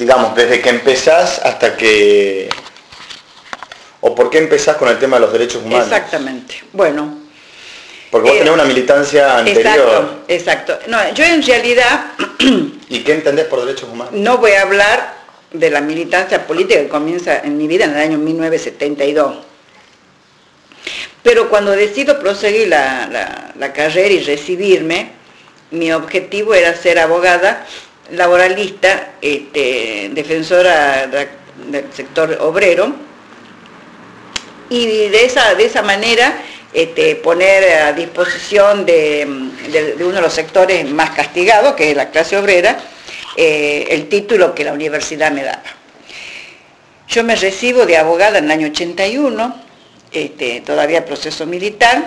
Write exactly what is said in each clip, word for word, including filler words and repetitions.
digamos, desde que empezás hasta que... ¿O por qué empezás con el tema de los derechos humanos? Exactamente. Bueno. Porque vos eh, tenés una militancia anterior. Exacto, exacto. No, yo en realidad... ¿Y qué entendés por derechos humanos? No voy a hablar de la militancia política que comienza en mi vida en el año mil novecientos setenta y dos. Pero cuando decido proseguir la, la, la carrera y recibirme, mi objetivo era ser abogada laboralista, este, defensora de, del sector obrero, y de esa, de esa manera este, poner a disposición de, de, de uno de los sectores más castigados, que es la clase obrera, eh, el título que la universidad me daba. Yo me recibo de abogada en el año ochenta y uno, este, todavía proceso militar,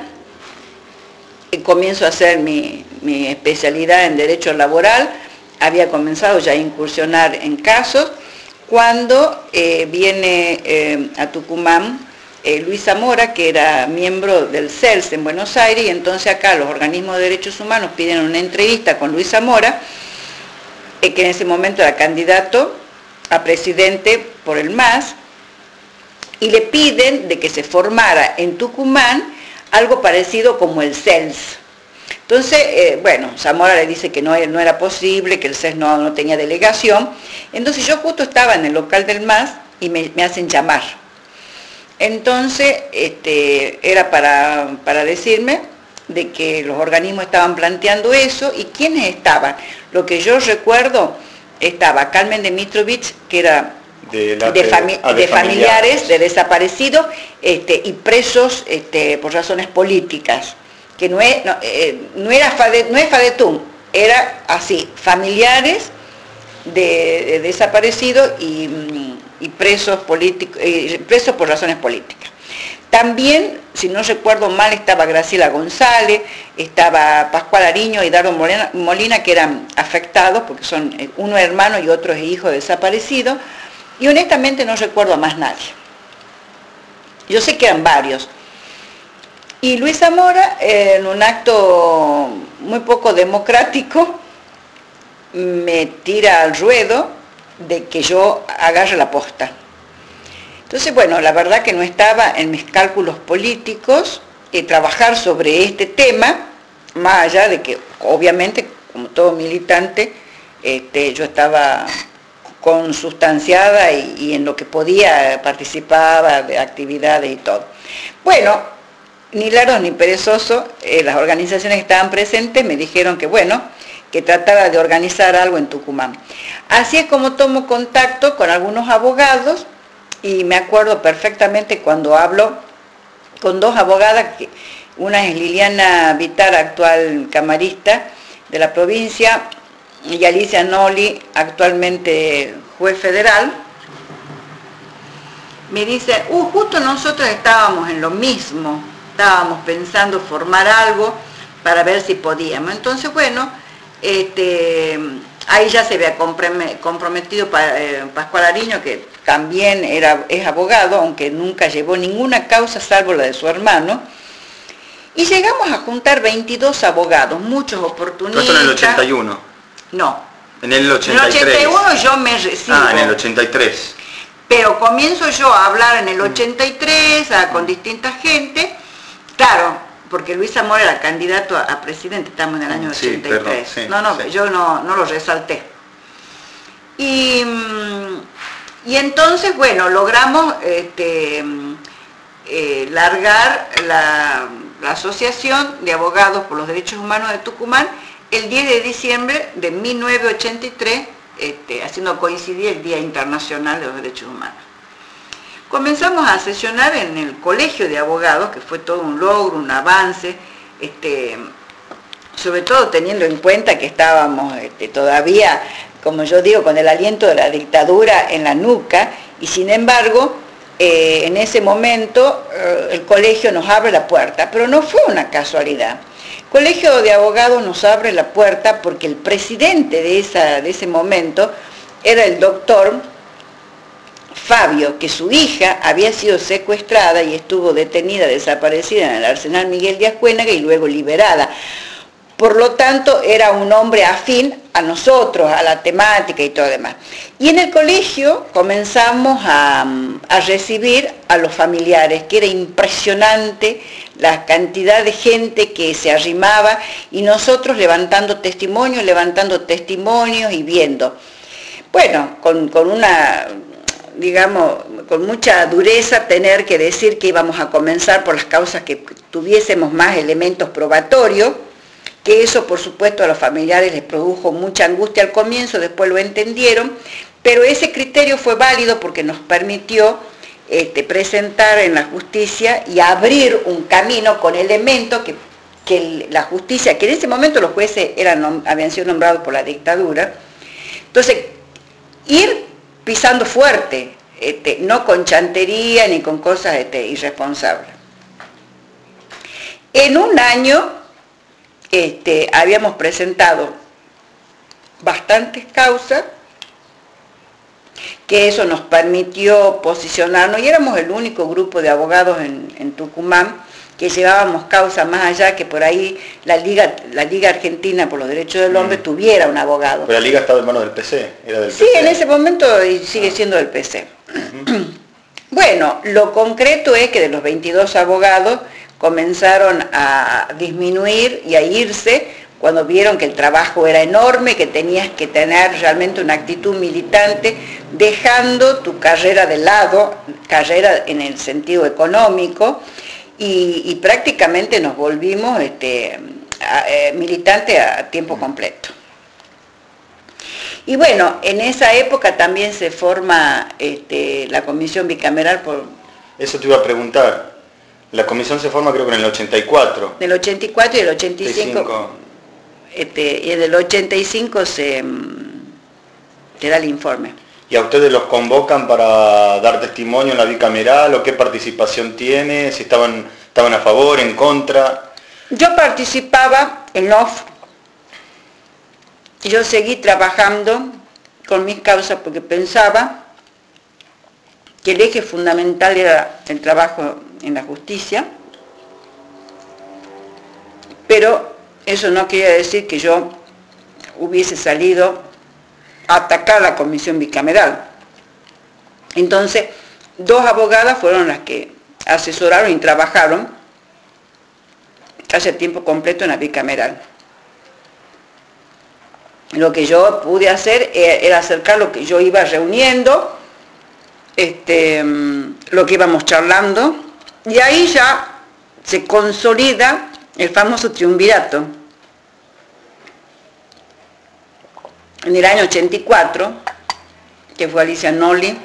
y comienzo a hacer mi, mi especialidad en derecho laboral. Había comenzado ya a incursionar en casos, cuando eh, viene eh, a Tucumán eh, Luis Zamora, que era miembro del C E L S en Buenos Aires, y entonces acá los organismos de derechos humanos piden una entrevista con Luis Zamora, eh, que en ese momento era candidato a presidente por el M A S, y le piden de que se formara en Tucumán algo parecido como el C E L S. Entonces, eh, bueno, Zamora le dice que no, no era posible, que el C E L S no, no tenía delegación. Entonces yo justo estaba en el local del M A S y me, me hacen llamar. Entonces, este, era para, para decirme de que los organismos estaban planteando eso, y quiénes estaban. Lo que yo recuerdo, estaba Carmen Demitrovich, que era de, la, de, fami ah, de, de familiares, familiares de desaparecidos este, y presos este, por razones políticas, que no es, no, eh, no era Fade, no es Fadetún, era así, familiares de, de desaparecidos y, y presos, políticos, eh, presos por razones políticas. También, si no recuerdo mal, estaba Graciela González, estaba Pascual Ariño y Dardo Molina, Molina, que eran afectados, porque son uno hermano y otro es hijo desaparecido, y honestamente no recuerdo a más nadie. Yo sé que eran varios. Y Luis Zamora, eh, en un acto muy poco democrático, me tira al ruedo de que yo agarre la posta. Entonces, bueno, la verdad que no estaba en mis cálculos políticos eh, trabajar sobre este tema, más allá de que, obviamente, como todo militante, este, yo estaba consustanciada y, y en lo que podía participaba de actividades y todo. Bueno, ni laros ni perezosos, eh, las organizaciones que estaban presentes me dijeron que, bueno, que tratara de organizar algo en Tucumán. Así es como tomo contacto con algunos abogados, y me acuerdo perfectamente cuando hablo con dos abogadas, que una es Liliana Vitar, actual camarista de la provincia, y Alicia Noli, actualmente juez federal. Me dicen, uh, justo nosotros estábamos en lo mismo, estábamos pensando formar algo para ver si podíamos. Entonces, bueno, este, ahí ya se había comprometido Pascual Ariño, que también era, es abogado, aunque nunca llevó ninguna causa salvo la de su hermano. Y llegamos a juntar veintidós abogados, muchos oportunistas. ¿Esto en el ochenta y uno? No. En el ochenta y tres. En el ochenta y uno yo me recibo. Ah, en el ochenta y tres. Pero comienzo yo a hablar en el ochenta y tres a, con distinta gente, claro, porque Luis Zamora era candidato a, a presidente, estamos en el año sí, ochenta y tres. Perdón, sí, no, no, sí. yo no, no lo resalté. Y, y entonces, bueno, logramos este, eh, largar la, la Asociación de Abogados por los Derechos Humanos de Tucumán el diez de diciembre de mil novecientos ochenta y tres, este, haciendo coincidir el Día Internacional de los Derechos Humanos. Comenzamos a sesionar en el Colegio de Abogados, que fue todo un logro, un avance, este, sobre todo teniendo en cuenta que estábamos este, todavía, como yo digo, con el aliento de la dictadura en la nuca, y sin embargo, eh, en ese momento eh, el colegio nos abre la puerta, pero no fue una casualidad. El Colegio de Abogados nos abre la puerta porque el presidente de, esa, de ese momento era el doctor Fabio, que su hija había sido secuestrada y estuvo detenida, desaparecida en el Arsenal Miguel Díaz Cuénaga y luego liberada Por lo tanto, era un hombre afín a nosotros, a la temática y todo demás. Y en el colegio comenzamos a, a recibir a los familiares, que era impresionante la cantidad de gente que se arrimaba y nosotros levantando testimonios, levantando testimonios y viendo. Bueno, con, con una, digamos, con mucha dureza tener que decir que íbamos a comenzar por las causas que tuviésemos más elementos probatorios, que eso por supuesto a los familiares les produjo mucha angustia al comienzo, después lo entendieron, pero ese criterio fue válido porque nos permitió este, presentar en la justicia y abrir un camino con elementos que, que la justicia, que en ese momento los jueces eran, habían sido nombrados por la dictadura, entonces ir pisando fuerte, este, no con chantería ni con cosas este, irresponsables. En un año Este, habíamos presentado bastantes causas, que eso nos permitió posicionarnos, y éramos el único grupo de abogados en, en Tucumán que llevábamos causas más allá que por ahí la Liga, la Liga Argentina por los Derechos del Hombre mm. tuviera un abogado. Pero la Liga estaba en manos del P C, era del sí, P C. En ese momento sigue siendo del P C. Uh-huh. Bueno, lo concreto es que de los veintidós abogados comenzaron a disminuir y a irse cuando vieron que el trabajo era enorme, que tenías que tener realmente una actitud militante, dejando tu carrera de lado, carrera en el sentido económico, y, y prácticamente nos volvimos este, a, eh, militantes a tiempo completo. Y bueno, en esa época también se forma este, la comisión bicameral por... Eso te iba a preguntar. La comisión se forma creo que en el ochenta y cuatro. En el ochenta y cuatro y el ochenta y cinco. Este, y en el ochenta y cinco se, se da el informe. ¿Y a ustedes los convocan para dar testimonio en la bicameral o qué participación tiene? ¿Si estaban, estaban a favor, en contra? Yo participaba en off. Yo seguí trabajando con mis causas porque pensaba que el eje fundamental era el trabajo en la justicia, pero eso no quería decir que yo hubiese salido a atacar la comisión bicameral. Entonces, dos abogadas fueron las que asesoraron y trabajaron casi a tiempo completo en la bicameral. Lo que yo pude hacer era acercar lo que yo iba reuniendo, este, lo que íbamos charlando, y ahí ya se consolida el famoso triunvirato. En el año ochenta y cuatro, que fue Alicia Noli,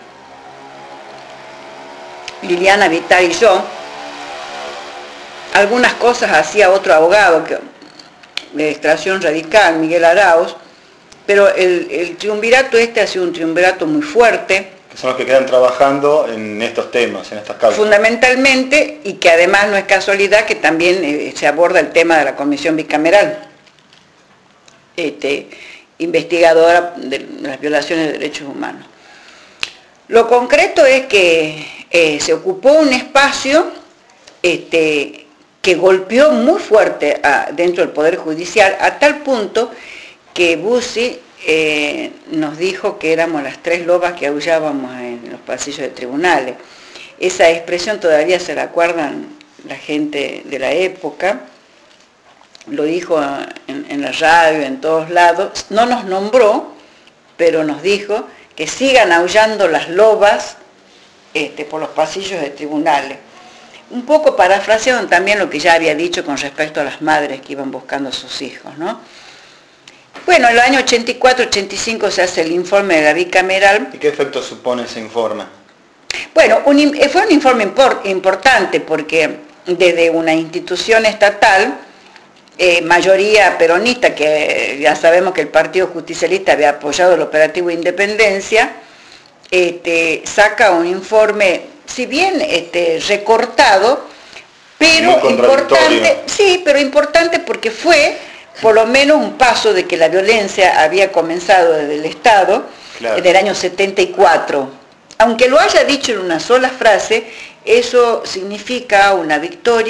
Liliana Vital y yo, algunas cosas hacía otro abogado que, de extracción radical, Miguel Arauz, pero el, el triunvirato este ha sido un triunvirato muy fuerte. Que son los que quedan trabajando en estos temas, en estas causas. Fundamentalmente, y que además no es casualidad que también eh, se aborda el tema de la comisión bicameral, este, investigadora de las violaciones de derechos humanos. Lo concreto es que eh, se ocupó un espacio este, que golpeó muy fuerte a, dentro del Poder Judicial, a tal punto que Bussi eh, nos dijo que éramos las tres lobas que aullábamos en los pasillos de tribunales. Esa expresión todavía se la acuerdan la gente de la época, lo dijo en, en la radio, en todos lados, no nos nombró, pero nos dijo que sigan aullando las lobas este, por los pasillos de tribunales. Un poco parafrasearon también lo que ya había dicho con respecto a las madres que iban buscando a sus hijos, ¿no? Bueno, en el año ochenta y cuatro ochenta y cinco se hace el informe de la bicameral. ¿Y qué efecto supone ese informe? Bueno, un, fue un informe import, importante porque desde una institución estatal, eh, mayoría peronista, que ya sabemos que el Partido Justicialista había apoyado el operativo Independencia, este, saca un informe, si bien este, recortado, pero importante, sí, pero importante porque fue por lo menos un paso de que la violencia había comenzado desde el Estado, claro, en el año setenta y cuatro. Aunque lo haya dicho en una sola frase, eso significa una victoria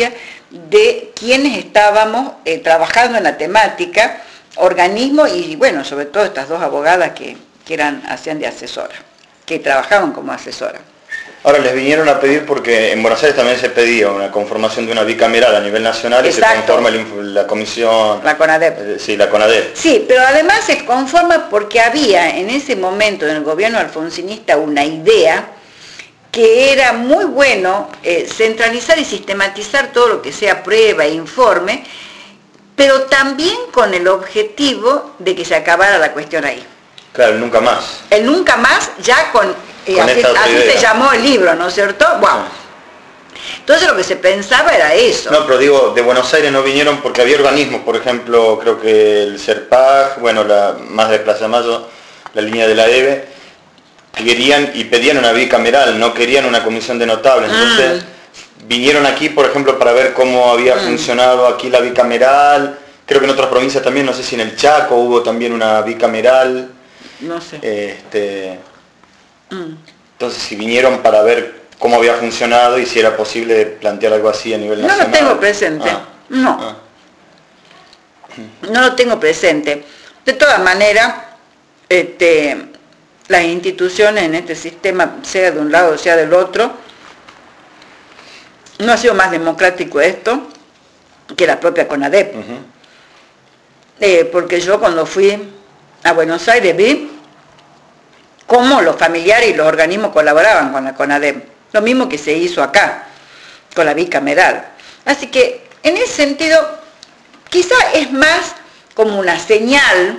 de quienes estábamos eh, trabajando en la temática, organismo y bueno, sobre todo estas dos abogadas que, que eran, hacían de asesora, que trabajaban como asesora. Ahora les vinieron a pedir porque en Buenos Aires también se pedía una conformación de una bicameral a nivel nacional. Exacto. Y se conforma el, la comisión... La CONADEP. Eh, sí, la CONADEP. Sí, pero además se conforma porque había en ese momento en el gobierno alfonsinista una idea que era muy bueno eh, centralizar y sistematizar todo lo que sea prueba e informe, pero también con el objetivo de que se acabara la cuestión ahí. Claro, nunca más. El nunca más ya con... Eh, con así así se llamó el libro, ¿no es cierto? Bueno, entonces lo que se pensaba era eso. No, pero digo, de Buenos Aires no vinieron porque había organismos, por ejemplo, creo que el CERPAG, bueno, la, más de Plaza Mayo, la línea de la E B E, querían y pedían una bicameral, no querían una comisión de notables. Entonces, mm. vinieron aquí, por ejemplo, para ver cómo había mm. funcionado aquí la bicameral. Creo que en otras provincias también, no sé si en el Chaco hubo también una bicameral. No sé. Este, mm. Entonces, si vinieron para ver cómo había funcionado y si era posible plantear algo así a nivel nacional. No lo tengo presente, ah. no. Ah. No lo tengo presente. De todas maneras, este, las instituciones en este sistema, sea de un lado o sea del otro, no ha sido más democrático esto que la propia CONADEP. Uh-huh. eh, porque yo cuando fui a Buenos Aires vi cómo los familiares y los organismos colaboraban con la CONADEP. Lo mismo que se hizo acá, con la bicameral. Así que, en ese sentido, quizá es más como una señal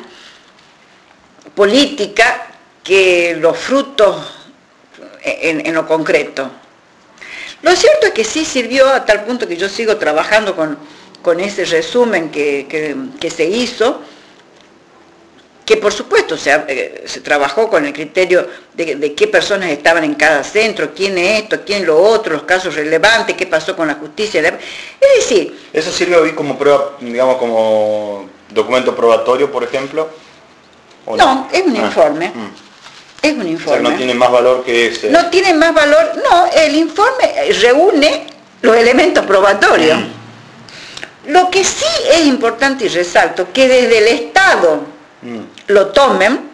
política que los frutos en, en lo concreto. Lo cierto es que sí sirvió a tal punto que yo sigo trabajando con, con ese resumen que, que, que se hizo, que por supuesto se, eh, se trabajó con el criterio de, de qué personas estaban en cada centro, quién es esto, quién lo otro, los casos relevantes, qué pasó con la justicia. Es decir... ¿Eso sirve hoy como prueba, digamos, como documento probatorio, por ejemplo? No, no, es un ah, informe. Mm. Es un informe. O sea, no tiene más valor que ese. No tiene más valor, no, el informe reúne los elementos probatorios. Mm. Lo que sí es importante y resalto, que desde el Estado lo tomen,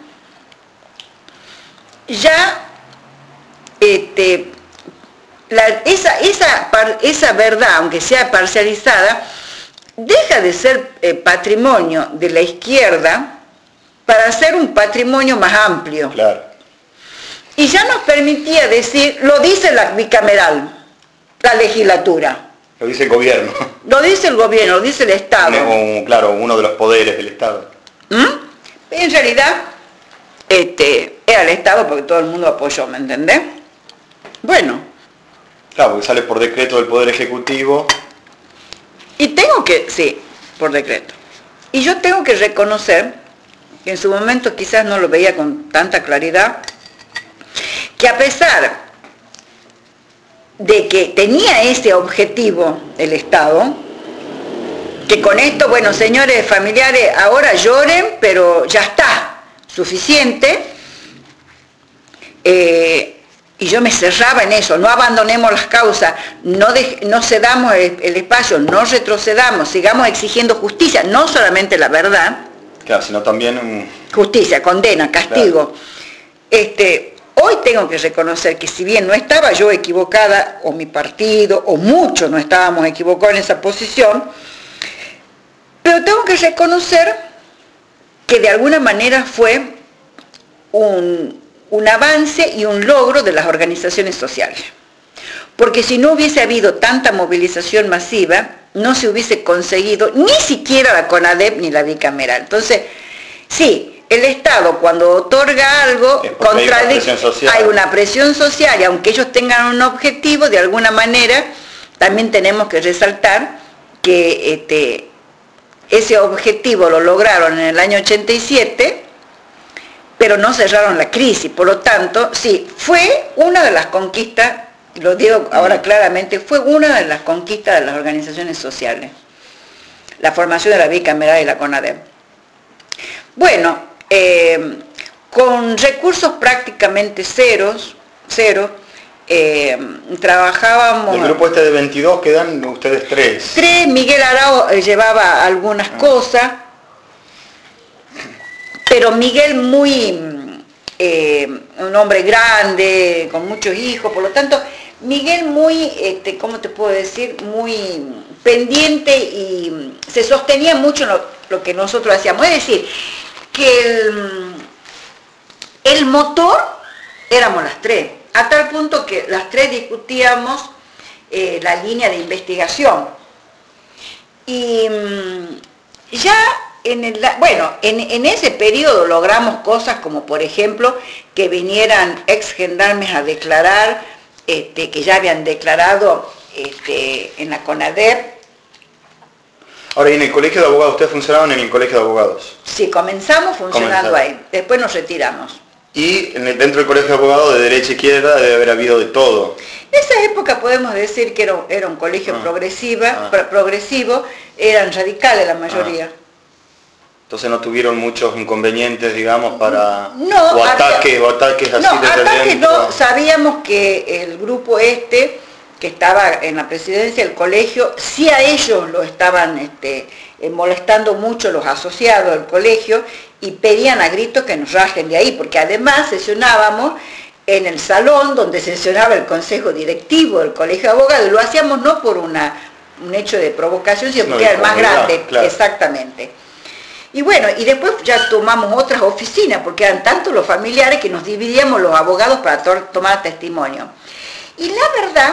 ya este, la, esa, esa, esa verdad, aunque sea parcializada, deja de ser eh, patrimonio de la izquierda para ser un patrimonio más amplio. Claro. Y ya nos permitía decir, lo dice la bicameral, la legislatura. Lo dice el gobierno. Lo dice el gobierno, lo dice el Estado. Un, claro, uno de los poderes del Estado. ¿Mm? En realidad, este, era el Estado porque todo el mundo apoyó, ¿me entendés? Bueno. Claro, porque sale por decreto del Poder Ejecutivo. Y tengo que, sí, por decreto. Y yo tengo que reconocer, que en su momento quizás no lo veía con tanta claridad, que a pesar de que tenía ese objetivo el Estado, que con esto, bueno, señores familiares, ahora lloren, pero ya está, suficiente, eh, y yo me cerraba en eso, no abandonemos las causas, no, de, no cedamos el, el espacio, no retrocedamos, sigamos exigiendo justicia, no solamente la verdad, claro, sino también un... justicia, condena, castigo. Claro. Este, hoy tengo que reconocer que si bien no estaba yo equivocada, o mi partido, o muchos no estábamos equivocados en esa posición, pero tengo que reconocer que de alguna manera fue un, un avance y un logro de las organizaciones sociales. Porque si no hubiese habido tanta movilización masiva, no se hubiese conseguido ni siquiera la CONADEP ni la bicameral. Entonces, sí, el Estado cuando otorga algo, contradice, hay una presión social, y aunque ellos tengan un objetivo, de alguna manera, también tenemos que resaltar que este, ese objetivo lo lograron en el año ochenta y siete, pero no cerraron la crisis. Por lo tanto, sí, fue una de las conquistas, lo digo ahora claramente, fue una de las conquistas de las organizaciones sociales, la formación de la bicameral y la CONADEP. Bueno, eh, con recursos prácticamente ceros, cero, eh, trabajábamos... El grupo este de veintidós quedan ustedes tres. Tres, Miguel Arao eh, llevaba algunas ah. cosas, pero Miguel muy, eh, un hombre grande, con muchos hijos, por lo tanto, Miguel muy, este, ¿cómo te puedo decir? Muy pendiente y se sostenía mucho en lo, lo que nosotros hacíamos. Es decir, que el, el motor éramos las tres, a tal punto que las tres discutíamos eh, la línea de investigación. Y ya en el, bueno, en, en ese periodo logramos cosas como, por ejemplo, que vinieran ex gendarmes a declarar, este, que ya habían declarado este, en la CONADEP. Ahora, ¿y en el colegio de abogados? ¿Ustedes funcionaban en el colegio de abogados? Sí, comenzamos funcionando Comenzaron. ahí, después nos retiramos. Y en el, dentro del colegio de abogados, de derecha a izquierda, debe haber habido de todo. En esa época podemos decir que era, era un colegio ah. progresiva, ah. pro, progresivo, eran radicales la mayoría. Ah. Entonces no tuvieron muchos inconvenientes, digamos, para... No, o ataques, o ataques así no, desde ataques dentro. No, sabíamos que el grupo este, que estaba en la presidencia del colegio, sí a ellos lo estaban este, molestando mucho los asociados del colegio y pedían a gritos que nos rajen de ahí, porque además sesionábamos en el salón donde sesionaba el consejo directivo del colegio de abogados, y lo hacíamos no por una, un hecho de provocación, sino porque no, era el más grande, claro. Exactamente. Y bueno, y después ya tomamos otras oficinas, porque eran tantos los familiares que nos dividíamos los abogados para to tomar testimonio. Y la verdad,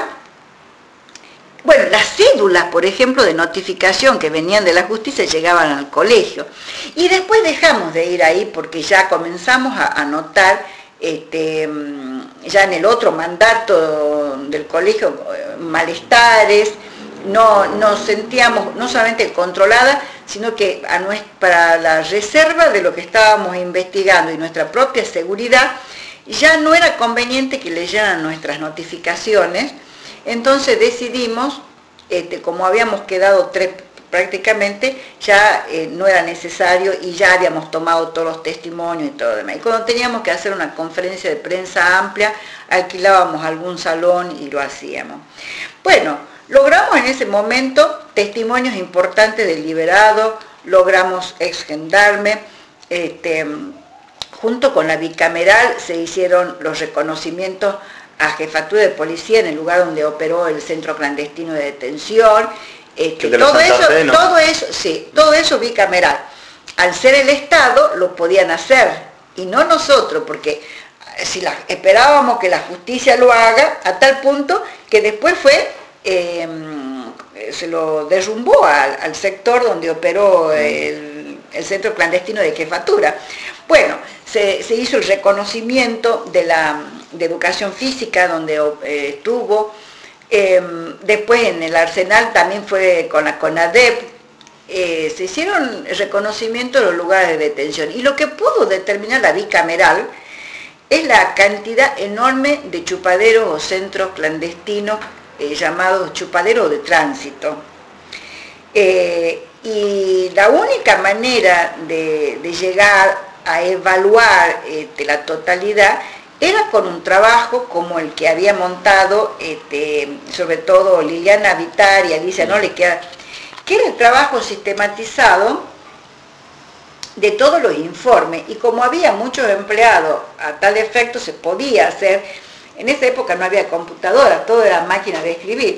bueno, las cédulas, por ejemplo, de notificación que venían de la justicia llegaban al colegio. Y después dejamos de ir ahí porque ya comenzamos a, a notar, este, ya en el otro mandato del colegio, malestares. No nos sentíamos no solamente controladas, sino que a nuestra, para la reserva de lo que estábamos investigando y nuestra propia seguridad, ya no era conveniente que leyeran nuestras notificaciones. Entonces decidimos, este, como habíamos quedado tres prácticamente, ya eh, no era necesario y ya habíamos tomado todos los testimonios y todo lo demás. Y cuando teníamos que hacer una conferencia de prensa amplia, alquilábamos algún salón y lo hacíamos. Bueno, logramos en ese momento testimonios importantes del liberado, logramos ex gendarme, este, junto con la bicameral se hicieron los reconocimientos a jefatura de policía en el lugar donde operó el centro clandestino de detención, este, de todo, eso, Fe, ¿no? todo eso, sí, todo eso bicameral. Al ser el Estado lo podían hacer y no nosotros, porque si la, esperábamos que la justicia lo haga a tal punto que después fue Eh, se lo derrumbó al, al sector donde operó el, el centro clandestino de jefatura. Bueno, se, se hizo el reconocimiento de la de educación física donde eh, estuvo, eh, después en el Arsenal también fue con la CONADEP, eh, se hicieron el reconocimiento de los lugares de detención y lo que pudo determinar la bicameral es la cantidad enorme de chupaderos o centros clandestinos Eh, llamados chupaderos de tránsito. Eh, y la única manera de, de llegar a evaluar este, la totalidad era con un trabajo como el que había montado, este, sobre todo Liliana Vitar y Alicia no le queda, que era el trabajo sistematizado de todos los informes, y como había muchos empleados a tal efecto se podía hacer. En esa época no había computadora, todo era máquina de escribir.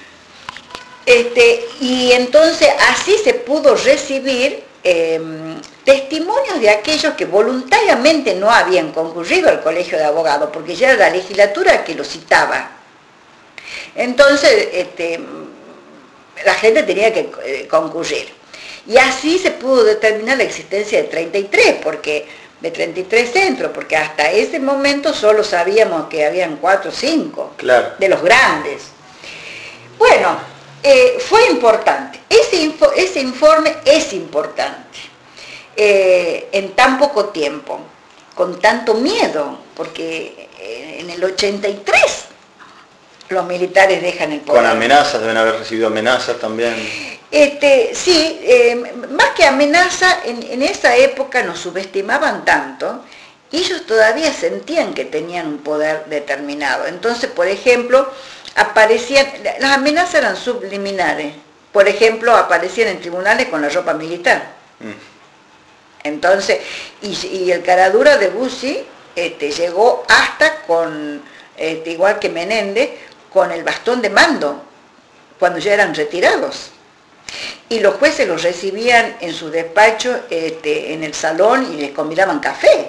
Este, y entonces así se pudo recibir eh, testimonios de aquellos que voluntariamente no habían concurrido al colegio de abogados, porque ya era la legislatura que lo citaba. Entonces este, la gente tenía que eh, concurrir. Y así se pudo determinar la existencia de treinta y tres, porque... de treinta y tres centros, porque hasta ese momento solo sabíamos que habían cuatro o cinco, claro, de los grandes. Bueno, eh, fue importante, ese, info, ese informe es importante, eh, en tan poco tiempo, con tanto miedo, porque en el ochenta y tres los militares dejan el poder. Con amenazas, deben haber recibido amenazas también. Este, sí, eh, más que amenaza, en, en esa época nos subestimaban tanto y ellos todavía sentían que tenían un poder determinado. Entonces, por ejemplo, aparecían, las amenazas eran subliminares. Por ejemplo, aparecían en tribunales con la ropa militar. Mm. Entonces, y, y el caradura de Bussi este, llegó hasta con, este, igual que Menéndez, con el bastón de mando, cuando ya eran retirados. Y los jueces los recibían en su despacho, este, en el salón, y les convidaban café.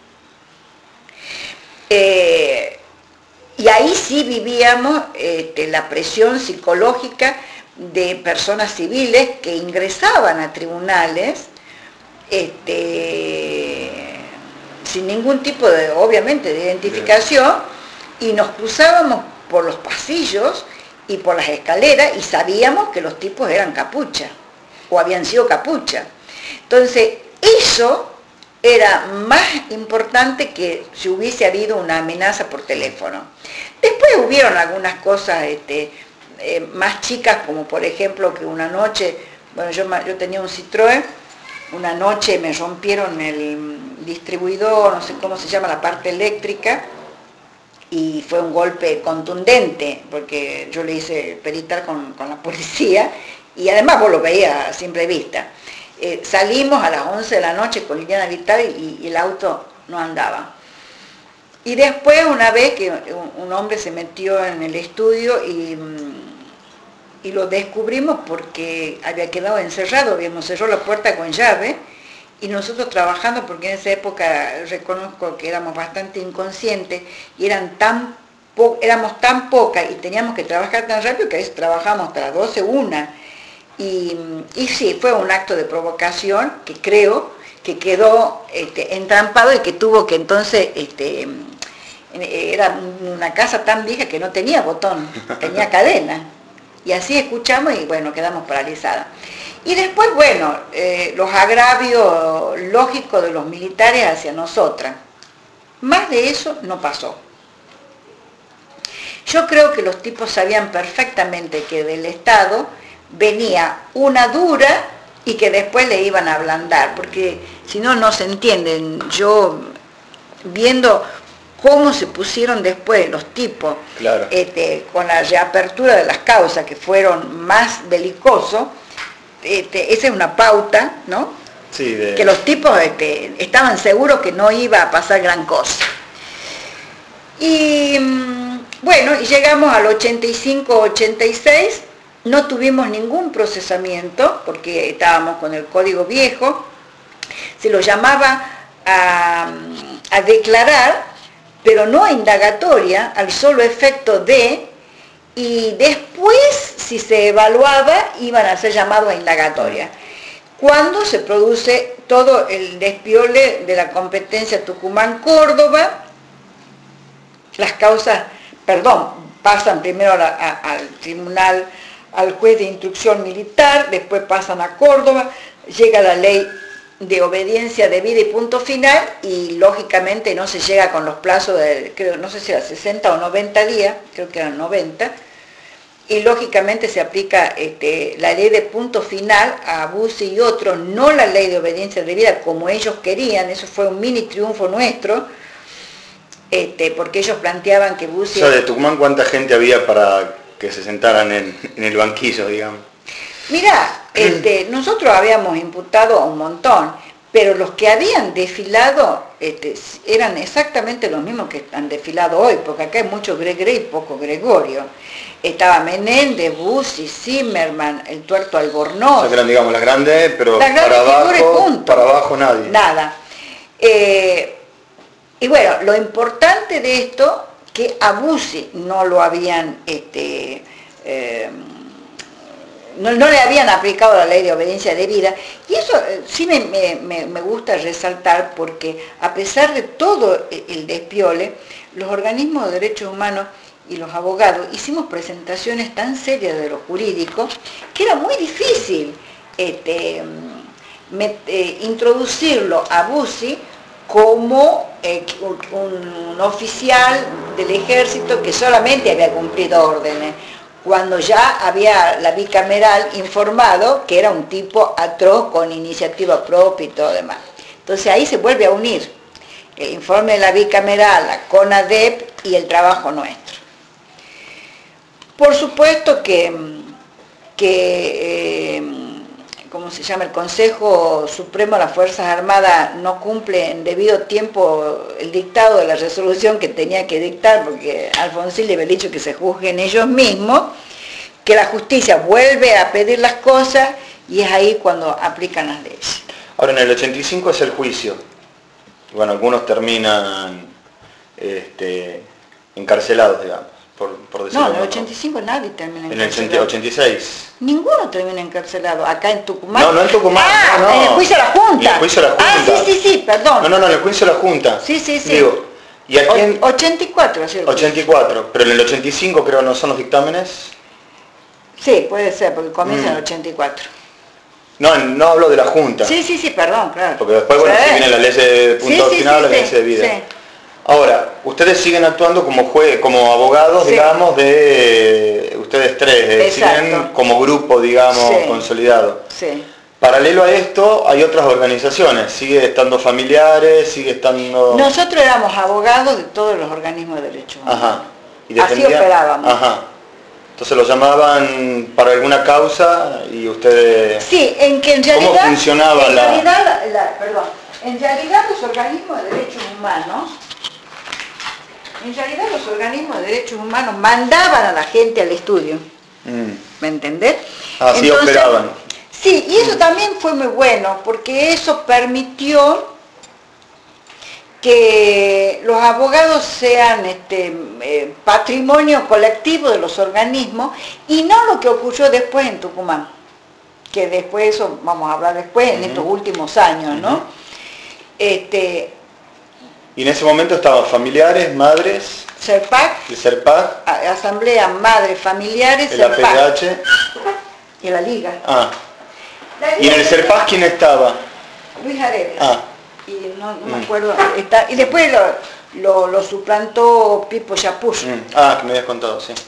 Eh, y ahí sí vivíamos este, la presión psicológica de personas civiles que ingresaban a tribunales este, sin ningún tipo de, obviamente, de identificación, y nos cruzábamos por los pasillos y por las escaleras y sabíamos que los tipos eran capucha o habían sido capucha. Entonces, eso era más importante que si hubiese habido una amenaza por teléfono. Después hubieron algunas cosas este, eh, más chicas, como por ejemplo que una noche, bueno, yo, yo tenía un Citroën, una noche me rompieron el distribuidor, no sé cómo se llama, la parte eléctrica, y fue un golpe contundente, porque yo le hice peritar con, con la policía, y además vos lo veías a simple vista. Eh, salimos a las once de la noche con Liliana Vital y, y el auto no andaba. Y después, una vez que un, un hombre se metió en el estudio y, y lo descubrimos porque había quedado encerrado, habíamos cerrado la puerta con llave, y nosotros trabajando, porque en esa época reconozco que éramos bastante inconscientes, y eran tan po éramos tan pocas y teníamos que trabajar tan rápido que a veces trabajábamos hasta las doce, una. Y, y sí, fue un acto de provocación que creo que quedó este, entrampado y que tuvo que entonces, este, era una casa tan vieja que no tenía botón, tenía cadena. Y así escuchamos y bueno, quedamos paralizadas. Y después, bueno, eh, los agravios lógicos de los militares hacia nosotras. Más de eso no pasó. Yo creo que los tipos sabían perfectamente que del Estado venía una dura y que después le iban a ablandar, porque si no, no se entienden. Yo, viendo cómo se pusieron después los tipos, claro, este, con la reapertura de las causas que fueron más belicosos, este, esa es una pauta, ¿no? Sí, de... que los tipos este, estaban seguros que no iba a pasar gran cosa. Y bueno, y llegamos al ochenta y cinco ochenta y seis, no tuvimos ningún procesamiento porque estábamos con el código viejo, se lo llamaba a, a declarar, pero no a indagatoria, al solo efecto de, y después, si se evaluaba, iban a ser llamados a indagatoria. Cuando se produce todo el despiole de la competencia Tucumán-Córdoba, las causas, perdón, pasan primero a la, a, al tribunal, al juez de instrucción militar, después pasan a Córdoba, llega la ley de obediencia debida y punto final, y lógicamente no se llega con los plazos de, creo, no sé si era sesenta o noventa días, creo que eran noventa, y lógicamente se aplica este, la ley de punto final a Bussi y otros, no la ley de obediencia debida como ellos querían. Eso fue un mini triunfo nuestro, este, porque ellos planteaban que Bussi... O sea, de Tucumán, ¿cuánta gente había para que se sentaran en, en el banquillo, digamos? Mirá, este, nosotros habíamos imputado a un montón, pero los que habían desfilado este, eran exactamente los mismos que han desfilado hoy, porque acá hay mucho Gregre y poco Gregorio. Estaba Menéndez, Bussi, Zimmerman, el tuerto Albornoz. O sea, que eran, digamos, las grandes, pero las grandes para, abajo, para abajo nadie. Nada. Eh, y bueno, lo importante de esto, que a Bussi no lo habían... Este, eh, No, no le habían aplicado la ley de obediencia debida, y eso eh, sí me, me, me gusta resaltar, porque a pesar de todo el despiole, los organismos de derechos humanos y los abogados hicimos presentaciones tan serias de lo jurídico que era muy difícil este, met, eh, introducirlo a Bussi como eh, un, un oficial del ejército que solamente había cumplido órdenes, cuando ya había la bicameral informado que era un tipo atroz con iniciativa propia y todo demás. Entonces ahí se vuelve a unir el informe de la bicameral, la CONADEP y el trabajo nuestro. Por supuesto que, que eh, ¿cómo se llama? El Consejo Supremo de las Fuerzas Armadas no cumple en debido tiempo el dictado de la resolución que tenía que dictar, porque Alfonsín le había dicho que se juzguen ellos mismos, que la justicia vuelve a pedir las cosas y es ahí cuando aplican las leyes. Ahora, en el ochenta y cinco es el juicio. Bueno, algunos terminan este, encarcelados, digamos, por, por decirlo. No, en el ochenta y cinco nadie termina encarcelado. En el ochenta y seis. Ninguno termina encarcelado. Acá en Tucumán. No, no en Tucumán. Ah, no, no. en el juicio de la Junta. En el juicio de la Junta. Ah, sí, sí, sí, perdón. No, no, no, en el juicio de la Junta. Sí, sí, sí. Digo, ¿y aquí en... ochenta y cuatro, ¿sí? ochenta y cuatro, pero en el ochenta y cinco creo no son los dictámenes. Sí, puede ser, porque comienza en Mm. el ochenta y cuatro. No, no hablo de la Junta. Sí, sí, sí, perdón, claro. Porque después, bueno, Sí. si viene la ley de punto Sí, sí, final, sí, la ley sí, de vida. sí. Ahora, ustedes siguen actuando como jue como abogados, Sí. digamos, de ustedes tres, eh, Exacto. siguen como grupo, digamos, Sí. consolidado. Sí. Paralelo a esto, hay otras organizaciones, sigue estando familiares, sigue estando... Nosotros éramos abogados de todos los organismos de derechos humanos. Ajá. Y Así defendían- operábamos. Ajá. Entonces los llamaban para alguna causa y ustedes... Sí, en que en ¿Cómo realidad... funcionaba en la- realidad, la- la- perdón, en realidad los organismos de derechos humanos, en realidad los organismos de derechos humanos mandaban a la gente al estudio, Mm. ¿me entendés? Así Entonces, operaban. Sí, y eso también fue muy bueno, porque eso permitió que los abogados sean este, eh, patrimonio colectivo de los organismos y no lo que ocurrió después en Tucumán, que después, eso vamos a hablar después, en Ujú. estos últimos años, ¿no? Ujú. Este, Y en ese momento estaban familiares, madres, CERPAC, el CERPAC, a- Asamblea Madres Familiares, el A P CERPAC H. y la Liga. Ah. La ¿Y en el Liga- CERPAC quién estaba? Luis Aredes. Ah. Y no, no Mm. me acuerdo, está, y después lo, lo, lo suplantó Pipo Chapuz. Mm. Ah, que me habías contado, sí.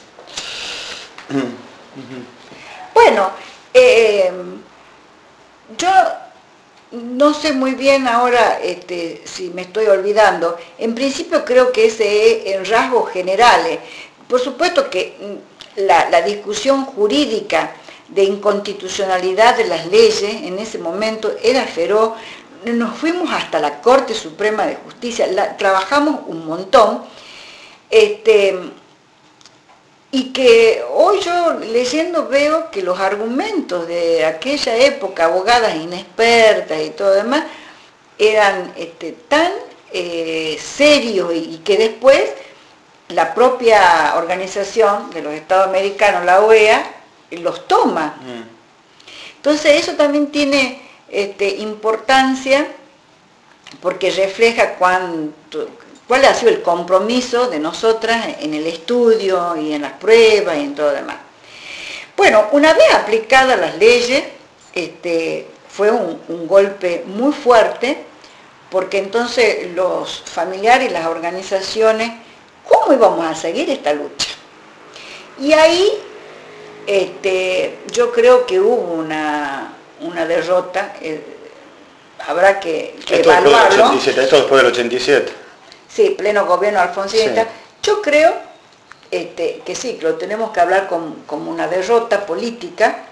Mm. Bueno, eh, yo no sé muy bien ahora este, si me estoy olvidando. En principio creo que ese es en rasgos generales. Por supuesto que mm, la, la discusión jurídica de inconstitucionalidad de las leyes en ese momento era feroz. Nos fuimos hasta la Corte Suprema de Justicia, la, trabajamos un montón. Este, Y que hoy yo leyendo veo que los argumentos de aquella época, abogadas inexpertas y todo demás, eran este, tan eh, serios y, y que después la propia organización de los Estados Americanos, la O E A, los toma. Mm. Entonces eso también tiene este, importancia porque refleja cuánto, cuál ha sido el compromiso de nosotras en el estudio y en las pruebas y en todo lo demás. Bueno, una vez aplicadas las leyes, este, fue un, un golpe muy fuerte, porque entonces los familiares y las organizaciones, ¿cómo íbamos a seguir esta lucha? Y ahí este, yo creo que hubo una, una derrota, eh, habrá que, que Esto después del evaluarlo. ochenta y siete, esto después del ochenta y siete. Sí, pleno gobierno alfonsinista. Sí. Yo creo este, que sí, que lo tenemos que hablar como, como una derrota política,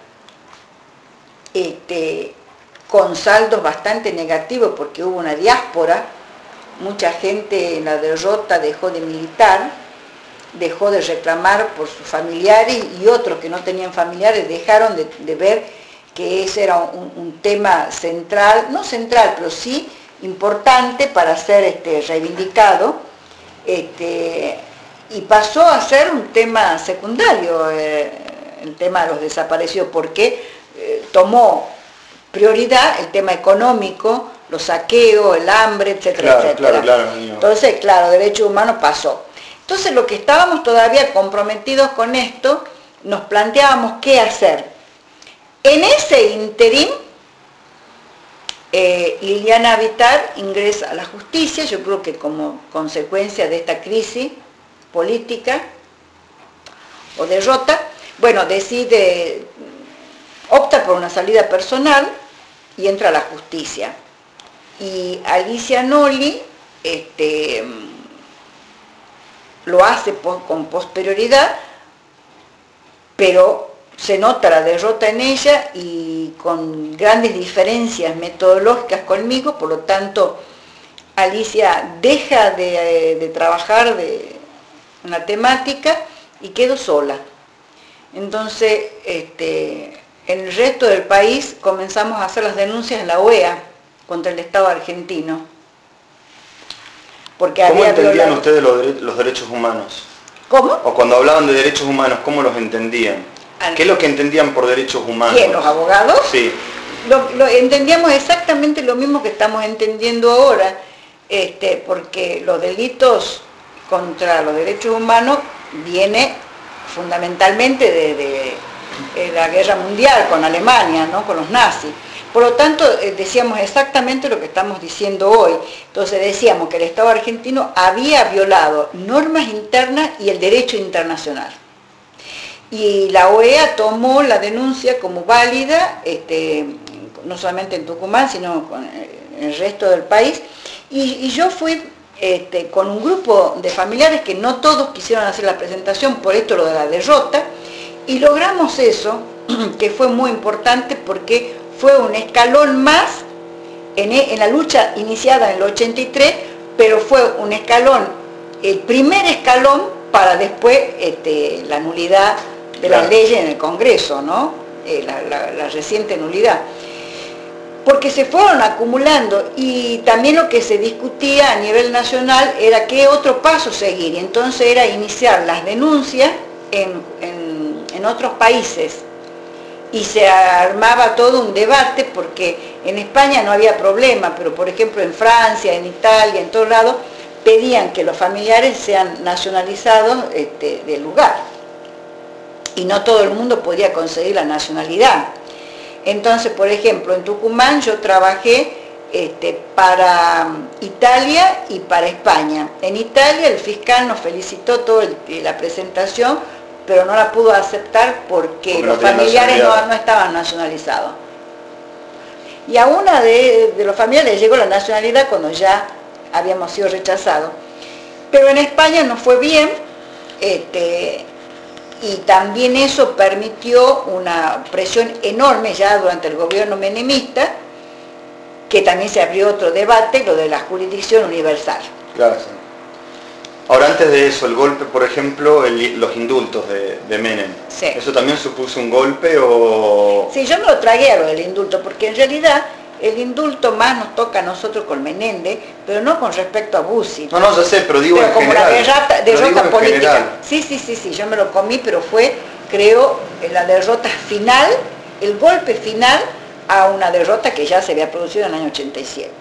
este, con saldos bastante negativos, porque hubo una diáspora, mucha gente en la derrota dejó de militar, dejó de reclamar por sus familiares, y otros que no tenían familiares dejaron de, de ver que ese era un, un tema central, no central, pero sí importante para ser este, reivindicado, este, y pasó a ser un tema secundario, eh, el tema de los desaparecidos, porque eh, tomó prioridad el tema económico, los saqueos, el hambre, etcétera, Claro, etcétera. claro, claro, niño. Entonces, claro, derechos humanos pasó. Entonces, lo que estábamos todavía comprometidos con esto, nos planteábamos qué hacer. En ese interín, eh, Liliana Vitar ingresa a la justicia, yo creo que como consecuencia de esta crisis política o derrota, bueno, decide, opta por una salida personal y entra a la justicia. Y Alicia Noli este, lo hace con posterioridad, pero se nota la derrota en ella y con grandes diferencias metodológicas conmigo, por lo tanto Alicia deja de, de trabajar de una temática y quedo sola. Entonces, este, en el resto del país comenzamos a hacer las denuncias en la O E A contra el Estado argentino. Porque ¿Cómo había entendían violado... ustedes los, dere los derechos humanos? ¿Cómo? O cuando hablaban de derechos humanos, ¿cómo los entendían? ¿Qué es lo que entendían por derechos humanos? ¿Quién? ¿Los abogados? Sí. Lo, lo, entendíamos exactamente lo mismo que estamos entendiendo ahora, este, porque los delitos contra los derechos humanos viene fundamentalmente de, de, de la guerra mundial con Alemania, ¿no? Con los nazis. Por lo tanto, eh, decíamos exactamente lo que estamos diciendo hoy. Entonces decíamos que el Estado argentino había violado normas internas y el derecho internacional. Y la O E A tomó la denuncia como válida, este, no solamente en Tucumán, sino en el resto del país. Y, y yo fui este, con un grupo de familiares que no todos quisieron hacer la presentación, por esto lo de la derrota, y logramos eso, que fue muy importante porque fue un escalón más en, en la lucha iniciada en el ochenta y tres, pero fue un escalón, el primer escalón para después este, la nulidad de claro. las leyes en el Congreso, ¿no? Eh, la, la, la reciente nulidad. Porque se fueron acumulando y también lo que se discutía a nivel nacional era qué otro paso seguir, y entonces era iniciar las denuncias en, en, en otros países. Y se armaba todo un debate porque en España no había problema, pero por ejemplo en Francia, en Italia, en todos lados, pedían que los familiares sean nacionalizados este, del lugar. Y no todo el mundo podía conseguir la nacionalidad. Entonces, por ejemplo, en Tucumán yo trabajé este, para Italia y para España. En Italia el fiscal nos felicitó toda la presentación, pero no la pudo aceptar porque, porque los no familiares no, no estaban nacionalizados. Y a una de, de los familiares llegó la nacionalidad cuando ya habíamos sido rechazados. Pero en España nos fue bien, este, y también eso permitió una presión enorme ya durante el gobierno menemista, que también se abrió otro debate, lo de la jurisdicción universal. Claro, sí. Ahora, antes de eso, el golpe, por ejemplo, el, los indultos de, de Menem, sí. ¿eso también supuso un golpe o...? Sí, yo me lo tragué a lo del indulto, porque en realidad el indulto más nos toca a nosotros con Menéndez, pero no con respecto a Bussi. No, no, yo sé, pero digo pero en como general. la derrota, derrota en política. General. Sí, sí, sí, sí, yo me lo comí, pero fue, creo, la derrota final, el golpe final a una derrota que ya se había producido en el año ochenta y siete.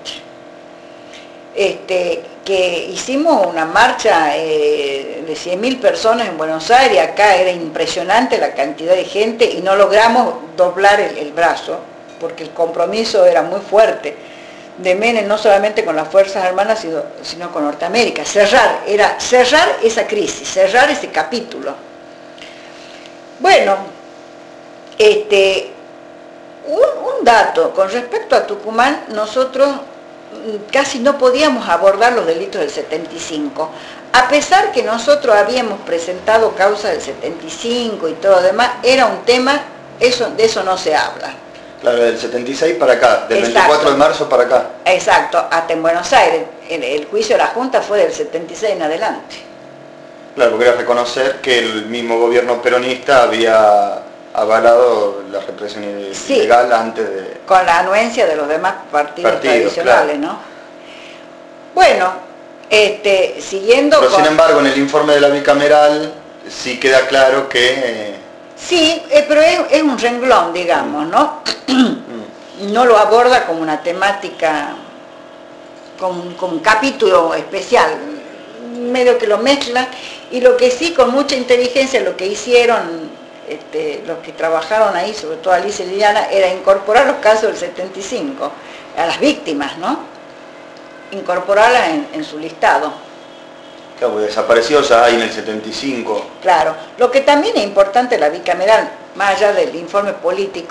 Este, que hicimos una marcha eh, de cien mil personas en Buenos Aires, acá era impresionante la cantidad de gente y no logramos doblar el, el brazo, porque el compromiso era muy fuerte de Menem, no solamente con las Fuerzas Armadas, sino, sino con Norteamérica. Cerrar, era cerrar esa crisis, cerrar ese capítulo. Bueno, este, un, un dato, con respecto a Tucumán, nosotros casi no podíamos abordar los delitos del setenta y cinco, a pesar que nosotros habíamos presentado causas del setenta y cinco y todo lo demás, era un tema, eso, de eso no se habla. Claro, del setenta y seis para acá, del Exacto. veinticuatro de marzo para acá. Exacto, hasta en Buenos Aires, el, el juicio de la Junta fue del setenta y seis en adelante. Claro, porque era reconocer que el mismo gobierno peronista había avalado la represión sí, ilegal antes de... con la anuencia de los demás partidos, partidos tradicionales, claro. ¿no? Bueno, este, siguiendo Pero con... sin embargo, en el informe de la bicameral sí queda claro que... Eh... Sí, eh, pero es, es un renglón, digamos, ¿no? Mm. No lo aborda como una temática, como, como un capítulo especial, medio que lo mezcla, y lo que sí, con mucha inteligencia, lo que hicieron este, los que trabajaron ahí, sobre todo Alicia y Liliana, era incorporar los casos del setenta y cinco, a las víctimas, ¿no? Incorporarlas en, en su listado. Claro, porque desaparecidos ya hay en el setenta y cinco. Claro, lo que también es importante la bicameral, más allá del informe político,